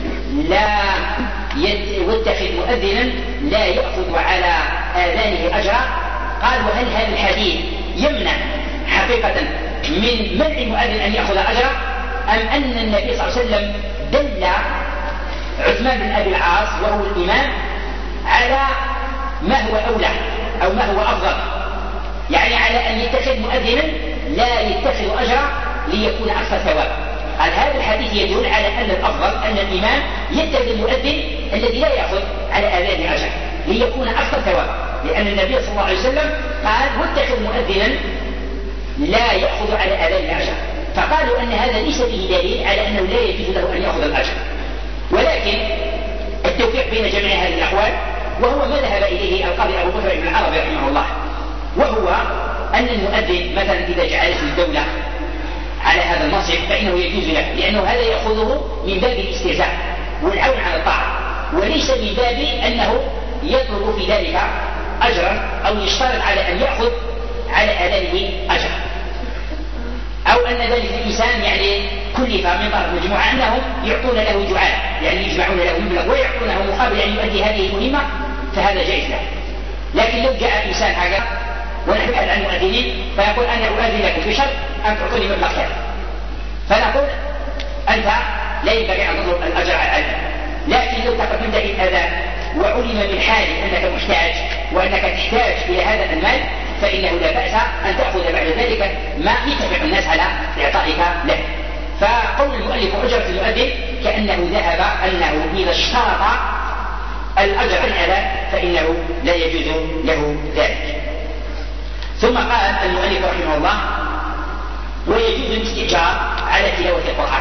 Speaker 1: لا يأخذ على آذانه أجرا، قال وهل هذا الحديث يمنع حقيقة من منع المؤذن أن يأخذ أجرا، أم أن النبي صلى الله عليه وسلم دل عثمان بن أبي العاص وهو الإمام على ما هو أولى أو ما هو أفضل، يعني على أن يتخذ مؤذنا لا يتخذ أجرا ليكون أكثر ثواب. قال هذا الحديث يدل على أن الأفضل أن الإمام يتخذ المؤذن الذي لا يأخذ على آذانه أجر ليكون أكثر ثوابا، لأن النبي صلى الله عليه وسلم قال واتخذ مؤذنا لا يأخذ على آذانه أجر، فقالوا أن هذا ليس به دليل على أنه لا يجوز له أن يأخذ الأجر. ولكن التوفيق بين جميع هذه الأقوال وهو ما ذهب إليه القاضي أبو بكر بن العربي رحمه الله، وهو أن المؤذن مثلا إذا جعلته الدولة على هذا المنصب فإنه يجوز له، لأنه هذا يأخذه من باب الاستهزاء والعون على الطاعة، وليس من باب أنه يطلب في ذلك أجرا أو يشترط على أن يأخذ على آذانه أجرا، أو أن ذلك الإنسان يعني كلف من طرف مجموعة أنهم يعطون له جعال، يعني يجمعون له مبلغ ويعطونه مقابل أن يؤدي هذه المهمة، فهذا جائز له. لكن لو جاء إنسان حاجة ونحن نبحث عن المؤذنين فيقول أنا أؤذن لكم بشرط أن تعطوني مبلغ كذا، فنقول أنت لا ينبغي أن تطلب الأجر على الأذان. لكن لو تقدمت للأذان وعلم من حالك أنك محتاج وأنك تحتاج إلى هذا المال فإنه لا بأس أن تأخذ بعد ذلك ما يتفق الناس على إعطائك له. فقول المؤلف أجرة المؤذن كأنه ذهب أنه إذا اشترط الأجر عن الأذان فإنه لا يجوز له ذلك. ثم قال المؤلف رحمه الله ويجوز الاستئجار على تلاوة القرآن.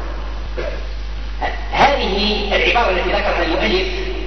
Speaker 1: هذه العبارة التي ذكرها المؤلف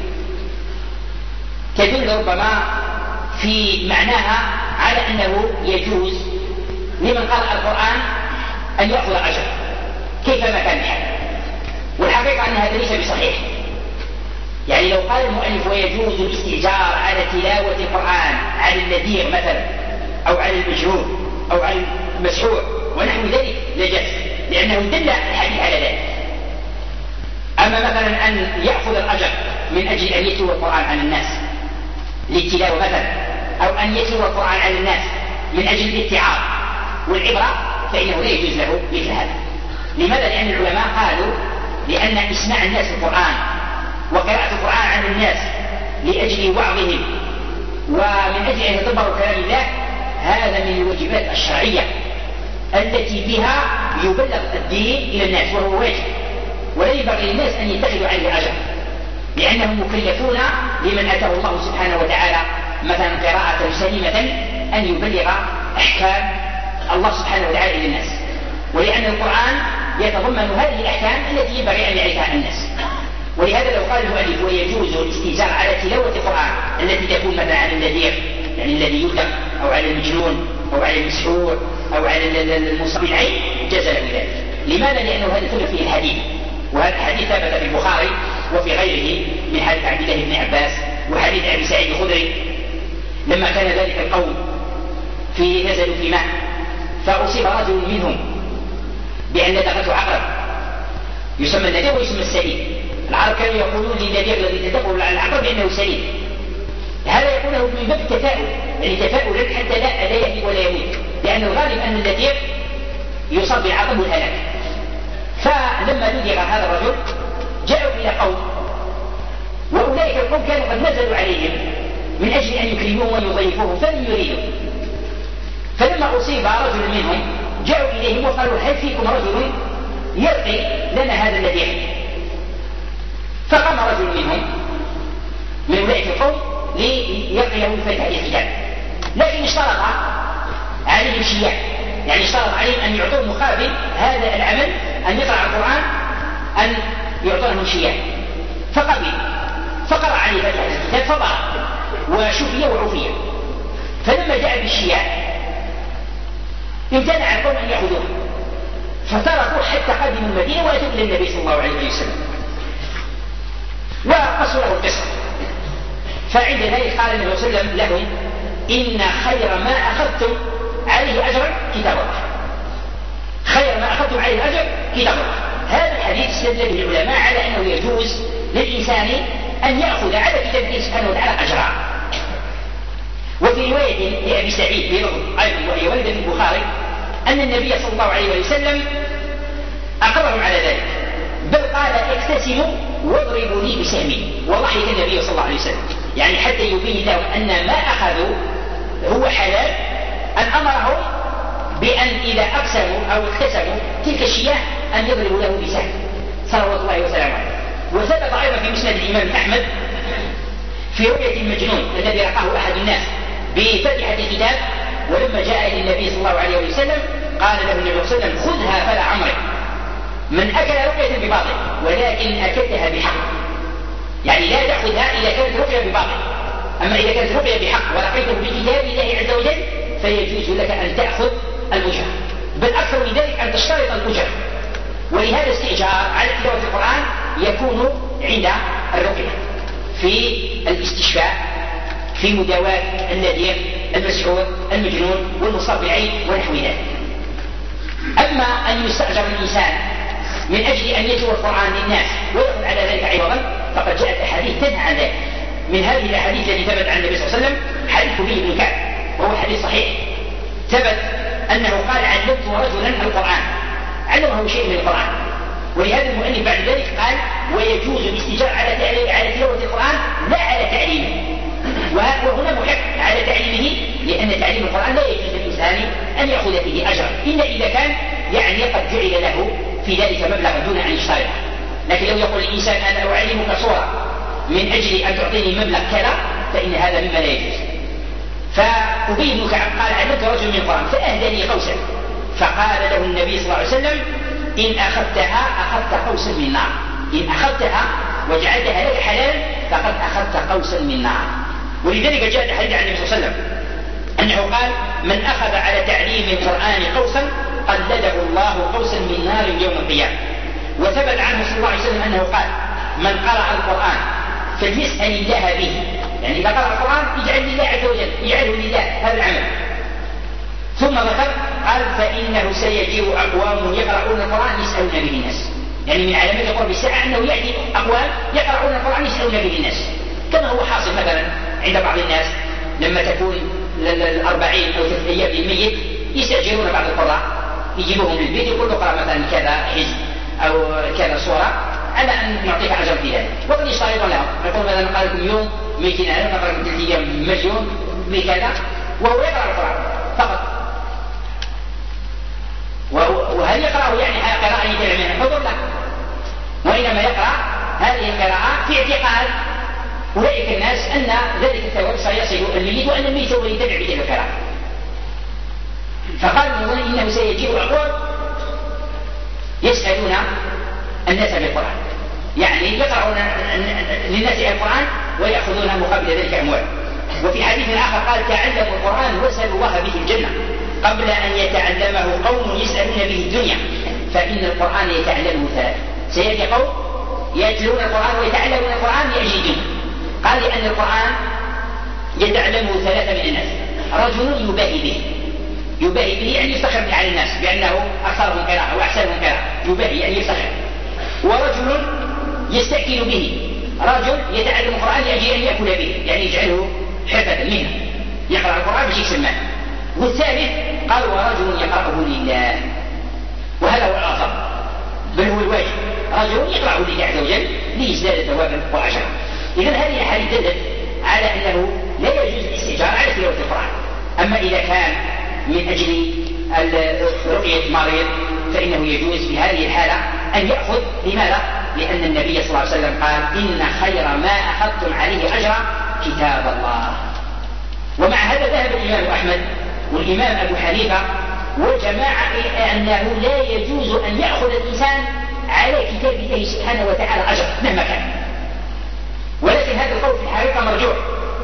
Speaker 1: تدل ربما في معناها على أنه يجوز لمن قرأ القرآن أن يأخذ أجر كيفما كان الحال، والحقيقة أن هذا ليس بصحيح. يعني لو قال المؤلف ويجوز الاستئجار على تلاوة القرآن على النذير مثلا أو على المجهول أو على المسحور ونحو ذلك لجاز، لأنه دل الحديث على ذلك. أما مثلا أن يأخذ الأجر من أجل أن يتلو القرآن على الناس للتلاوة مثلا، أو أن يتلو القرآن على الناس من أجل الاتعاظ والعبرة، فإنه لا يجوز له مثل هذا. لماذا؟ لأن العلماء قالوا لأن إسماع الناس القرآن وقراءة القرآن على الناس لأجل وعظهم ومن أجل أن يتدبروا كلام الله هذا من الواجبات الشرعية التي بها يبلغ الدين إلى الناس، وهو واجب ولا ينبغي للناس أن يتخذوا عليه أجر، لأنهم مكلفون لمن أتاه الله سبحانه وتعالى مثلا قراءة سليمة أن يبلغ أحكام الله سبحانه وتعالى إلى الناس، ولأن القرآن يتضمن هذه الأحكام التي ينبغي أن يعرفها الناس. ولهذا لو قال المؤلف ويجوز الاستئجار على تلاوة القرآن التي تكون مثلا على النذير يعني الذي يدق أو على المجنون أو على المسحور أو على المصاب العين جاز له ذلك. لماذا؟ لأنه هذا ثبت فيه الحديث، وهذا الحديث ثبت حديث أبي سعيد الخدري لما كان ذلك القوم نزلوا في ماء فأصيب رجل منهم بأن دخلته عقرب يسمى الندير ويسمى السليم. العرب كانوا يقولون للندير الذي تدخل على العقرب بأنه سليم. هذا يقوله من باب التفاؤل، يعني تفاؤلا حتى لا يهلك ولا يموت، لأن الغالب أن الندير يصاب بالعقرب والهلاك. فلما لدغ هذا الرجل جاءوا إلى قوم، وأولئك القوم كانوا قد نزلوا عليهم من أجل أن يكرموهم ويضيفوهم فلم يريدوا. فلما أصيب رجل منهم جاءوا إليهم وقالوا هل فيكم رجل يرقي لنا هذا الندير؟ فقام رجل منهم من أولئك القوم ليرقيه بفتح الختان، لكن اشترط عليهم شيئا، يعني اشترط عليهم أن يعطوا مقابل هذا العمل أن يقرأ القرآن أن يعطونهم شيئا. فقبل فقرأ عليه فتح الختان فضع وشفي وعفي. فلما جاء بالشياء امتنع القوم أن يأخذوه فتركوا حتى قدموا المدينة وأتوا إلى النبي صلى الله عليه وسلم وقصوا له القصة. فعند ذلك قال النبي صلى الله عليه وسلم لهم إن خير ما أخذتم عليه أجرا كتاب الله. خير ما أخذتم عليه أجر كتاب الله. هذا الحديث استدل به العلماء على أنه يجوز للإنسان أن يأخذ على كتاب الله سبحانه وتعالى أجرا. وفي رواية لأبي سعيد بلفظ أيضا وهي وردت في البخاري أن النبي صلى الله عليه وسلم أقرهم على ذلك، بل قال اقتسموا واضربوا لي بسهمي، وضحك النبي صلى الله عليه وسلم، يعني حتى يبين لهم أن ما أخذوا هو حلال، أن أمرهم بأن إذا أقسموا أو اقتسموا تلك الشياه أن يضربوا له بسهم صلوات الله وسلامه عليه. وثبت أيضا في مسند الإمام أحمد في رؤية المجنون الذي رقاه أحد الناس بفتحة الكتاب، ولما جاء إلى النبي صلى الله عليه وسلم قال له النبي صلى الله عليه وسلم خذها فلا عمرك، من أكل رقية بباطل ولكن أكلتها بحق، يعني لا تأخذها إذا كانت رقية بباطل، أما إذا كانت رقية بحق ورقيته بكتاب الله عز وجل فيجوز لك أن تأخذ الأجرة، بل أكثر من ذلك أن تشترط الأجرة. ولهذا الاستئجار على تلاوة القرآن يكون عند الرقية، في الاستشفاء، في مداواة النذير المسحور المجنون والمصاب بالعين ونحو ذلك. أما أن يستأجر الإنسان من أجل أن يتلو القرآن للناس ويأخذ على ذلك عوضا فقد جاءت أحاديث تنهى عن ذلك. من هذه الأحاديث التي ثبت عن النبي صلى الله عليه وسلم حديث أبي بن كعب، وهو حديث صحيح، ثبت أنه قال علمت رجلا القرآن، علمه شيء من القرآن. ولهذا المؤلف بعد ذلك قال ويجوز الاستئجار على تلاوة القرآن لا على تعليمه، وهنا محق على تعليمه، لأن تعليم القرآن لا يجوز للإنسان أن يأخذ فيه أجرا إلا إذا كان يعني قد جعل له في ذلك مبلغ دون أن يشترطه. لكن لو يقول الإنسان أنا أعلمك صورة من أجل أن تعطيني مبلغ كذا فإن هذا مما لا يجوز. فأبي بن كعب قال علمت رجل من القرآن فأهدى لي قوسا، فقال له النبي صلى الله عليه وسلم إن أخذتها أخذت قوسا من نار، إن أخذتها وجعلتها لك حلال فقد أخذت قوسا من نار. ولذلك جاء الحديث عن النبي صلى الله عليه وسلم أنه قال من أخذ على تعليم القرآن قوسا قلده الله قوسا من نار يوم القيامة. وثبت عنه صلى الله عليه وسلم أنه قال من قرأ القرآن فليسأل الله به، يعني إذا قرأ القرآن يجعل لله عز وجل، يجعله لله هذا العمل. ثم ذكر قال فإنه سيجيء أقوام يقرؤون القرآن يسألون به الناس، يعني من علامات قرب الساعة أنه يأتي أقوام يقرؤون القرآن يسألون به الناس، كما هو حاصل مثلا عند بعض الناس لما تكون 40 أو 3 أيام للميت يستأجرون بعض القراء يجيبوهم للبيت يقول له اقرأ مثلا كذا حزب أو كذا صورة على أن نعطيك أجر في ذلك، وقد يشترطون لهم يقول مثلا نقرأ لكم يوم 200,000 نقرأ لكم 3 أيام مليون بكذا، وهو يقرأ القرآن فقط. وهل يقرأه يعني قراءة يتبع من الحضور؟ لا، وإنما يقرأ هذه القراءة في اعتقاد أولئك الناس أن ذلك الثواب سيصل الميت وأن الميت هو يتبع بتلك القراءة. فقال إنه سيجيء أقوام يسألون الناس بالقرآن، يعني يقرؤون للناس القرآن ويأخذون مقابل ذلك أموال. وفي حديث آخر قال تعلموا القرآن واسألوا الله به الجنة قبل أن يتعلمه قوم يسألون به الدنيا، فإن القرآن يتعلمه 3، سيأتي قوم يتلون القرآن ويتعلمون القرآن لأجل الدنيا، قال لأن القرآن يتعلمه 3 من الناس: رجل يباهي به يعني يفتخر على الناس بأنه أكثرهم قراءة وأحسنهم قراءة، يباهي يعني يفتخر. ورجل يستأكل به، رجل يتعلم القرآن لأجل أن يأكل به، يعني يجعله حرفة منه، يقرأ القرآن باش يكسب ماله. والثالث قال: ورجل يقرأه لله، وهذا هو الأفضل بل هو الواجب، رجل يقرأه لله عز وجل ليزداد ثوابا وأجرا. إذن هذه الأحاديث دلت على أنه لا يجوز الاستئجار على تلاوة القرآن. أما إذا كان من أجل رؤية مريض فإنه يجوز في هذه الحالة أن يأخذ. لماذا؟ لأن النبي صلى الله عليه وسلم قال: إن خير ما أخذتم عليه أجرا كتاب الله. ومع هذا ذهب الإمام أحمد والإمام أبو حنيفة وجماعة أنه لا يجوز أن يأخذ الإنسان على كتاب الله سبحانه وتعالى أجر مهما كان. ولكن هذا القول في الحقيقة مرجوح،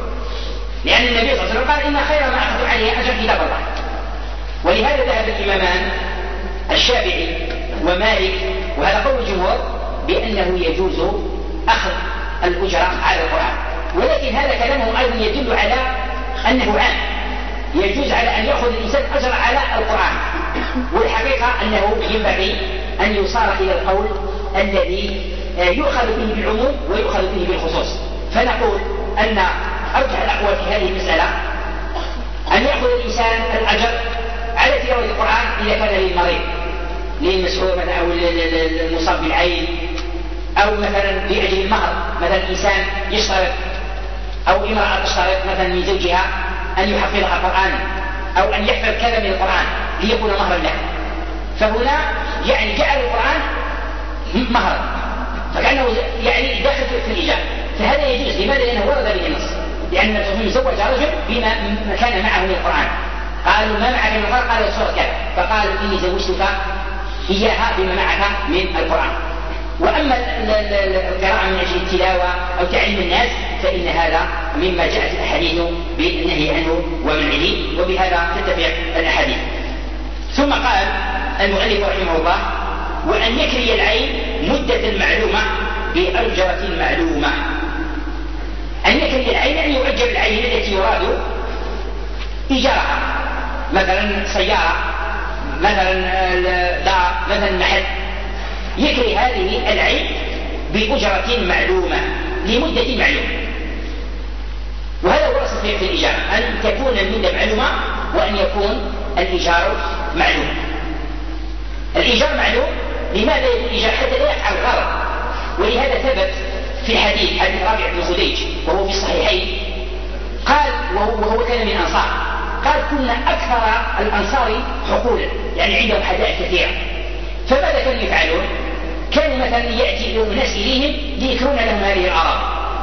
Speaker 1: لأن النبي صلى الله عليه وسلم قال: إن خير ما أخذتم عليه أجر كتاب الله. ولهذا ذهب الإمامان الشافعي ومالك، وهذا قول الجمهور، بأنه يجوز أخذ الأجرة على القرآن. ولكن هذا كلامه أيضا يدل على أنه عام، يجوز على أن يأخذ الإنسان أجر على القرآن. والحقيقة أنه ينبغي أن يصار إلى القول الذي يؤخذ به بالعموم ويؤخذ به بالخصوص. فنقول أن أرجح الأقوال في هذه المسألة أن يأخذ الإنسان الأجر على تلاوة القرآن إذا كان للمريض، للمسحور مثلا، أو المصاب بالعين، أو مثلا لأجل المهر، مثلا إنسان يشترط أو امرأة تشترط مثلا من زوجها أن يحفظها القرآن أو أن يحفظ كذا من القرآن ليكون مهرا له، فهنا يعني جعل القرآن مهرا، فكأنه يعني داخل في الإيجاب. فهذا يجوز. لماذا؟ لأنه ورد به النص، لأن الرسول زوج رجل بما كان معه من القرآن. قالوا: ما معك من القرآن؟ قال: سورة كذا. فقالوا: إني زوجتك إياها بما معك من القرآن. وأما القراءة من أجل التلاوة أو تعليم الناس فإن هذا مما جاءت الأحاديث بالنهي عنه ومنعه، وبهذا تتفق الأحاديث. ثم قال المؤلف رحمه الله: وأن يكري العين مدة معلومة بأجرة معلومة. أن يكري العين أن يؤجر العين التي يراد إيجارها، مثلا سيارة، مثلا دار، مثلا محل، يكري هذه العين بأجرة معلومة لمدة معلومة. وهذا هو الأصل في الإيجار، أن تكون المدة معلومة وأن يكون الإيجار معلوم. الإيجار معلوم. لماذا يكون الإيجار؟ حتى لا يفعل الغرض. ولهذا ثبت في حديث رافع بن خديج وهو في الصحيحين، قال وهو كان من الأنصار، قال: كنا أكثر الأنصار حقولا، يعني عندهم حدائق كثيرة. فماذا كانوا يفعلون؟ كانوا مثلا يأتي الناس إليهم ليكرون لهم هذه الأراضي،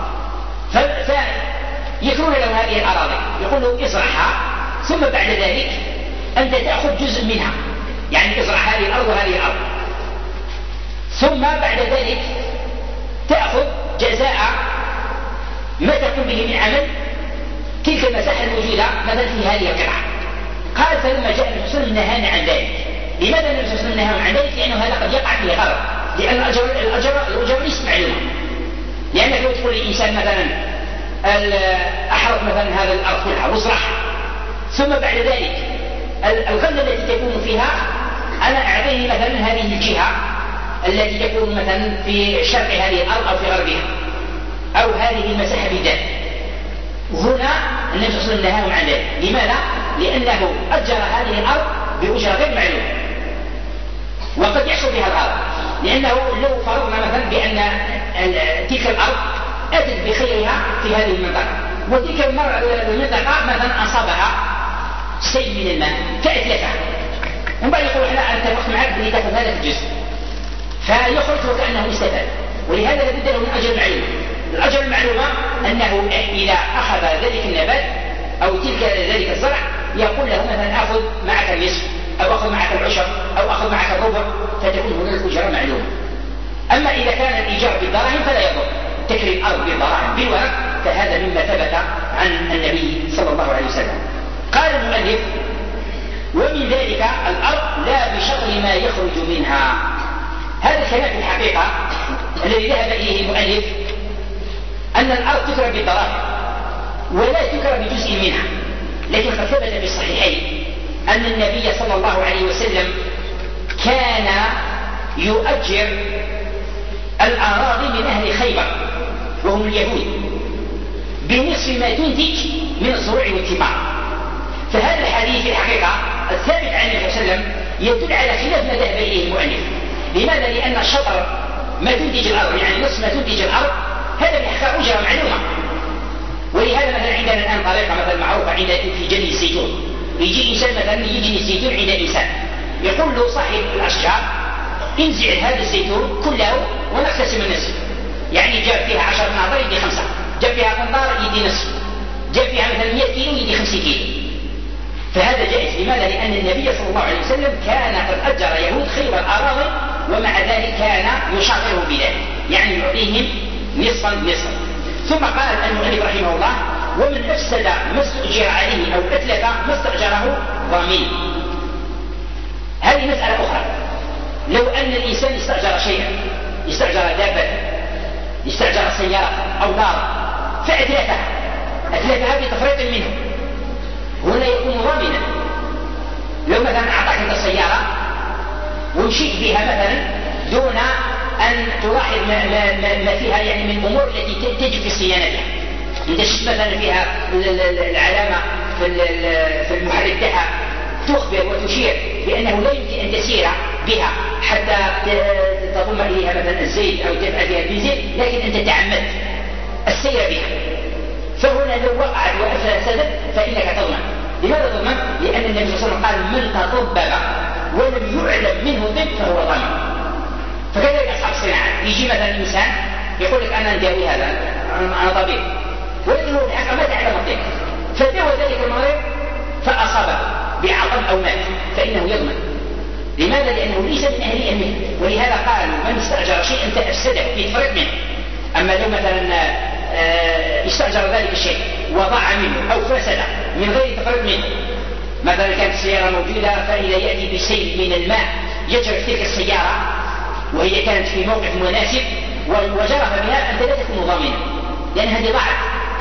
Speaker 1: فيكرون لهم هذه الأراضي، يقول له: ازرعها، ثم بعد ذلك أنت تأخذ جزء منها، يعني ازرع هذه الأرض وهذه الأرض، ثم بعد ذلك تأخذ جزاء ما تقوم به من عمل تلك المساحة الموجودة مثلا في هذه القطعة. قال: فلما جاء النبي صلى الله عليه وسلم نهانا عن ذلك. لماذا النبي صلى الله عليه وسلم نهانا عن ذلك؟ لأنه هذا قد يقع فيه غلط، لأن الأجر ليست معلومة. لأنك لو تقول للإنسان مثلا أحرق مثلا هذا الأرض كلها وازرعها، ثم بعد ذلك الغلة التي تكون فيها أنا أعطيه مثلا هذه الجهة التي تكون مثلا في شرق هذه الأرض أو في غربها، أو هذه المساحة بالذات. هنا النبي صلى الله عليه وسلم نهاهم عن ذلك. لماذا؟ لأنه أجر هذه الأرض بأجرة غير معلومة، وقد يحصل بها الغرض. لأنه لو فرضنا مثلا بأن تلك الأرض أتت بخيرها في هذه المنطقة، وتلك المنطقة مثلا أصابها شيء من الماء فأتلفها، وبعد يقول: احنا اتفقت معك بأن تأخذ هذا الجزء، فيخرج وكأنه استفاد. ولهذا لابد له من أجر معلوم. الأجر المعلومة أنه إذا أخذ ذلك النبات أو ذلك الزرع يقول له مثلا: أخذ معك النصف، أو أخذ معك العشر، أو أخذ معك الربع، فتكون هناك أجرة معلومة. أما إذا كان الإيجار بالدراهم فلا يضر، تكري الأرض بالدراهم بالورق، فهذا مما ثبت عن النبي صلى الله عليه وسلم. قال المؤلف: ومن ذلك الأرض لا بشطر ما يخرج منها. هذا الكلام في الحقيقة الذي ذهب إليه المؤلف أن أن الأرض تكرى بالضرائب ولا تكرى بجزء منها، لكن قد ثبت في الصحيحين أن النبي صلى الله عليه وسلم كان يؤجر الأراضي من أهل خيبر وهم اليهود بنصف ما تنتج من الزروع والثمار. فهذا الحديث في الحقيقة الثابت عن النبي صلى الله عليه وسلم يدل على خلاف ما ذهب إليه المؤلف. لماذا؟ لأن شطر ما تنتج الأرض، يعني نصف ما تنتج الأرض، هذا بحقيقة أجرة معلومة. ولهذا مثلا عندنا الآن طريقة مثلا معروفة عند في جني الزيتون، يجي إنسان مثلا يجني الزيتون عند إنسان يقول له صاحب الأشجار انزع هذا الزيتون كله ونقسم النصف، يعني جاب فيها 10 قناطر يدي 5، جاب فيها قنطار يدي نصف، جاب فيها مثلا 100 كيلو يدي 50 كيلو. فهذا جائز. لماذا؟ لأن النبي صلى الله عليه وسلم كان قد أجر يهود خيبر أراضي ومع ذلك كان يشاطرهم بذلك، يعني يعطيهم نصفا. ثم قال المؤلف رحمه الله: ومن أفسد ما استؤجر عليه أو أتلف ما استأجره ضامن. هذه مسألة أخرى. لو أن الإنسان استأجر شيئا، استأجر دابة، استأجر سيارة أو دار فأتلفها بتفريط منه، هنا يكون ضامنا. لو مثلا أعطاك أنت السيارة ومشيت بها مثلا دون أن تلاحظ ما فيها يعني من الأمور التي تجب في صيانتها، أنت شفت مثلا فيها العلامة في المحرك تاعها تخبر وتشير بأنه لا يمكن أن تسير بها حتى تضم إليها مثلا الزيت أو تدفع فيها البنزين، لكن أنت تعمدت السير بها، فهنا لو وقعت وأفسدت فإنك تضمن. لماذا تضمن؟ لأن النبي صلى الله عليه وسلم قال: من تطبب ولم يعلم منه طب فهو ضامن. فكذلك أصحاب الصناعة يجي مثلا إنسان يقول لك أنا نداوي هذا، أنا طبيب، ولكن هو الحقيقة ما تعلم الطب، فداوى ذلك المريض فأصابه بعطب أو مات فإنه يضمن. لماذا؟ لأنه ليس من أهل علمه. ولهذا قالوا: من استأجر شيئا فأفسده بيتفرق منه. أما لو مثلا استأجر ذلك الشيء وضاع منه أو فسد من غير تفرق منه، مثلا كانت السيارة موجودة فإذا يأتي بسيل من الماء يجرف تلك السيارة وهي كانت في موقف مناسب وجرف بها، أنت لا تكون ضامنا لأن هذه ضاعت.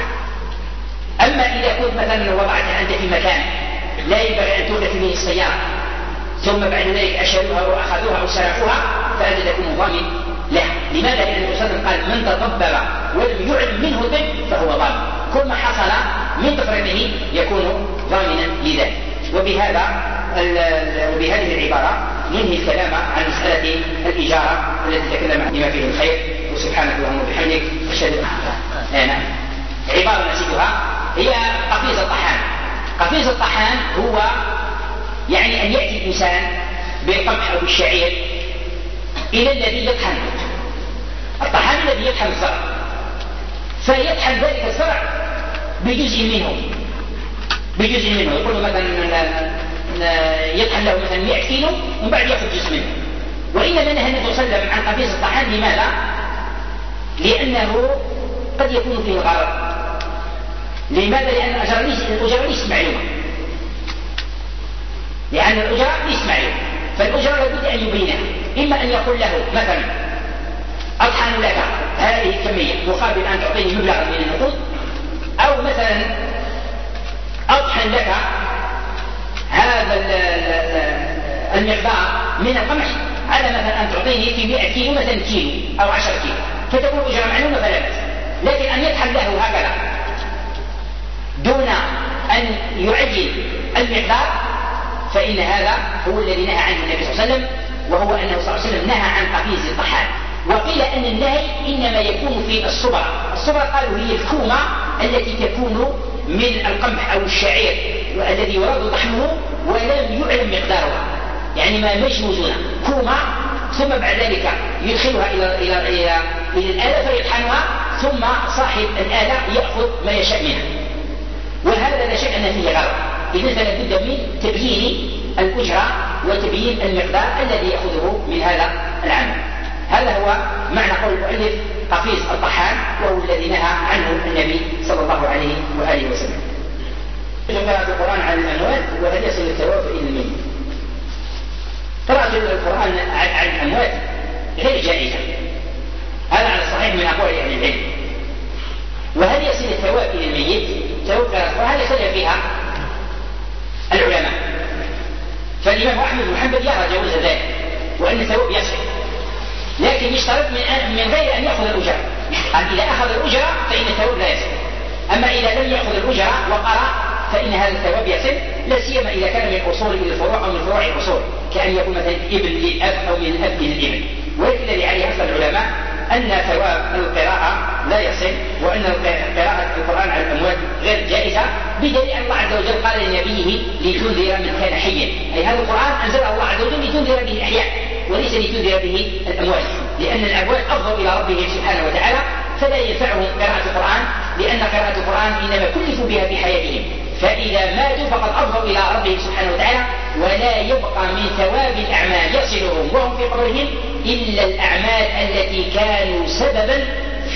Speaker 1: أما إذا كنت مثلا وضعتها أنت في مكان لا ينبغي أن تولد فيه السيارة ثم بعد ذلك أشلوها وأخذوها أو سرقوها فأنت تكون ضامن لها. لماذا؟ لأن النبي صلى الله عليه وسلم قال: من تطبب ولم يعلم منه طب فهو ضامن. كل ما حصل من تفريطه يكون ضامنا لذلك. وبهذه العبارة ننهي الكلام عن مسألة الإجارة التي تكلم بما فيه الخير. وسبحانك اللهم وبحمدك أشهد أن لا إله إلا أنت. عبارة نسيتها هي قفيز الطحان. قفيز الطحان هو يعني أن يأتي الإنسان بالقمح أو بالشعير إلى الذي يطحن. الطحان الذي يطحن الزرع، فيطحن ذلك الزرع بجزء منه، يقول مثلا يطحن له مثلا 100 كيلو ومن بعد يأخذ جزء منه. وإنما نهى النبي صلى الله عليه وسلم عن قفيز الطحان. لماذا؟ لأنه قد يكون فيه غرض. لماذا؟ لأن الأجرة ليست معلومة، فالأجرة لابد أن يبينها. إما أن يقول له مثلا: أطحن لك هذه الكمية مقابل أن تعطيني مبلغا من النقود، أو مثلا أطحن لك هذا المقدار من القمح على مثلا أن تعطيني في 100 كيلو مثلا كيلو أو 10 كيلو، فتكون أجرة معلومة فلا بأس. لكن أن يطحن له هكذا دون أن يعين المقدار فإن هذا هو الذي نهى عنه النبي صلى الله عليه وسلم، وهو أنه صلى الله عليه وسلم نهى عن قفيز الطحان. وقيل أن النهي إنما يكون في الصبرة قالوا هي الكومة التي تكون من القمح أو الشعير الذي يراد طحنه ولم يعلم مقدارها، يعني ما مش موزونة كومة، ثم بعد ذلك يدخلها إلى الآلة فيطحنها، ثم صاحب الآلة يأخذ ما يشاء منها. وهذا لا شك أن فيه غرض. إذن فلا بد من تبيين الأجرة وتبيين المقدار الذي يأخذه من هذا العمل. هذا هو معنى قول المؤلف قفيز الطحان، وهو الذي نهى عنه النبي صلى الله عليه وآله وسلم. قراءة القرآن على الأموات وهل يصل الثواب إلى الميت؟ قراءة القرآن على الأموات غير جائزة، هذا على الصحيح من أقوال أهل العلم. بها العلماء. فالإمام أحمد بن حنبل يرى جواز ذلك وأن الثواب يصح، لكن يشترط من غير أن يأخذ الأجرة. قال إذا أخذ الأجرة فإن الثواب لا يصح، أما إذا لم يأخذ الأجرة وقرأ فإن هذا الثواب يصل، لا سيما إذا كان من أصول إلى الفروع أو من فروع الأصول، كأن يكون مثلا ابن للأب أو من الأب للابن. ولكن الذي عليه أكثر العلماء أن ثواب القراءة لا يصل، وأن قراءة القرآن على الأموات غير جائزة، بدليل أن الله عز وجل قال لنبيه لتنذر من كان حيا، أي هذا القرآن أنزله الله عز وجل لتنذر به الأحياء وليس لتنذر به الأموات، لأن الأموات أفضوا إلى ربهم سبحانه وتعالى فلا ينفعهم قراءة القرآن، لأن قراءة القرآن إنما كلفوا بها في حياتهم، فإذا ماتوا فقد أفضوا إلى ربهم سبحانه وتعالى، ولا يبقى من ثواب الأعمال يصلهم وهم في قبرهم إلا الأعمال التي كانوا سببا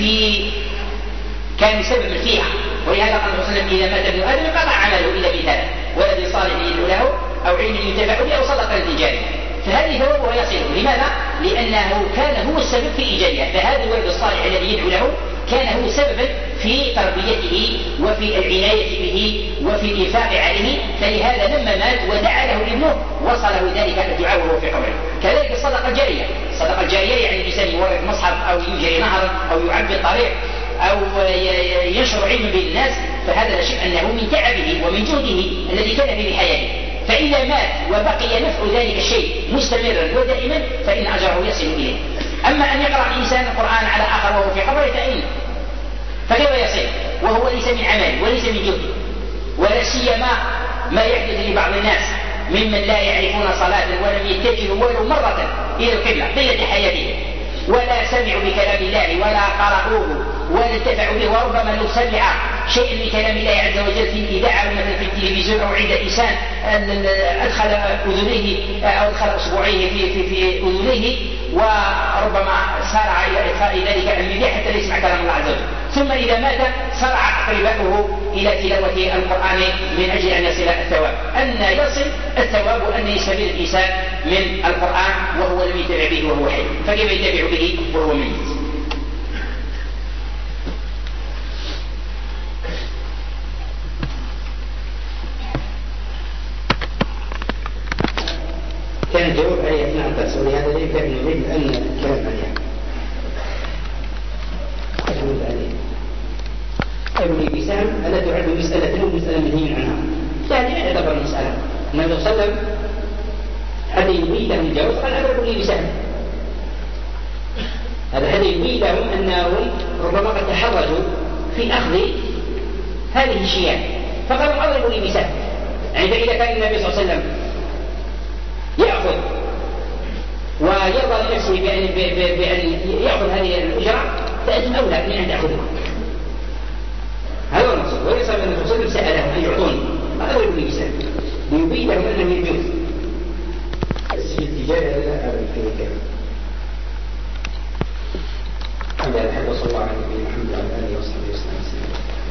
Speaker 1: فيها. ولهذا قال صلى الله عليه وسلم إذا مات ابن آدم قطع عمله إلا بثلاث: ولد صالح يدعو له، أو علم ينتفع به، أو صدقة جارية. فهذه ثوابها يصل. لماذا؟ لأنه كان هو السبب في إيجادها، فهذا الولد الصالح الذي يدعو له كان هو سببا في تربيته وفي العناية به وفي الإنفاق عليه، فلهذا لما مات ودعا له ابنه وصله ذلك الدعاء وهو في قبره. كذلك الصدقة الجارية. الصدقة الجارية يعني الإنسان يورث مصحف أو يجري نهرا أو يعبي الطريق أو ينشر علم بين الناس، فهذا لا شك أنه من تعبه ومن جهده الذي كان في حياته، فإذا مات وبقي نفع ذلك الشيء مستمرا ودائما فإن أجره يصل إليه. أما أن يقرأ الإنسان القرآن على آخر وهو في قبره فكيف يصل وهو ليس من عمل وليس من جهد؟ ولا سيما ما يحدث لبعض الناس ممن لا يعرفون صلاة ولم يتجهوا ولو مرة إلى القبلة طيلة حياتهم، ولا سمعوا بكلام الله ولا قرأوه ولا انتفعوا به، وربما لو سمع شيء من كلام الله عز وجل في الإذاعة أو مثلا في التلفزيون أو عند إنسان أدخل أذنيه أو أدخل أصبعيه في أذنيه، وربما سارع إلى إطفاء ذلك المذياع حتى لا يسمع كلام الله عز وجل، ثم إذا مات سرع أقرباؤه إلى تلاوة القرآن من أجل أن يصل الثواب. أن يصل الثواب وأن يستفيد الإنسان من القرآن وهو لم يتبع به وهو حي، فكيف يتبع به وهو ميت؟
Speaker 2: كان الجواب عليه أثناء الدرس، ولهذا لا يمكن أن نريد أن الكلام عليها. ابن بسام ألا تعد مسألة ومسألة منهي عنها؟ يعني اعتبر المسألة النبي صلى الله عليه وسلم هذا يبين لهم الجواز، قال أبرك لي بسام، هذا يبين لهم أنهم ربما قد تحرجوا في أخذ هذه الشيئات، فقالوا أضربوا لي بسام. يعني إذا كان النبي صلى الله عليه وسلم يأخذ ويرضى لنفسه بأن يأخذ هذه الأجرة، فأنتم أولى من أن تأخذها. هذا هو المقصود. وليس أن النبي صلى الله عليه وسلم سألهم أن يعطوني، أضربوا لي بسام، ليبين لهم أنه يجوز الاتجاه إلى الكلام. الحمد لله وصلى الله على نبينا محمد وعلى آله وصحبه وسلم.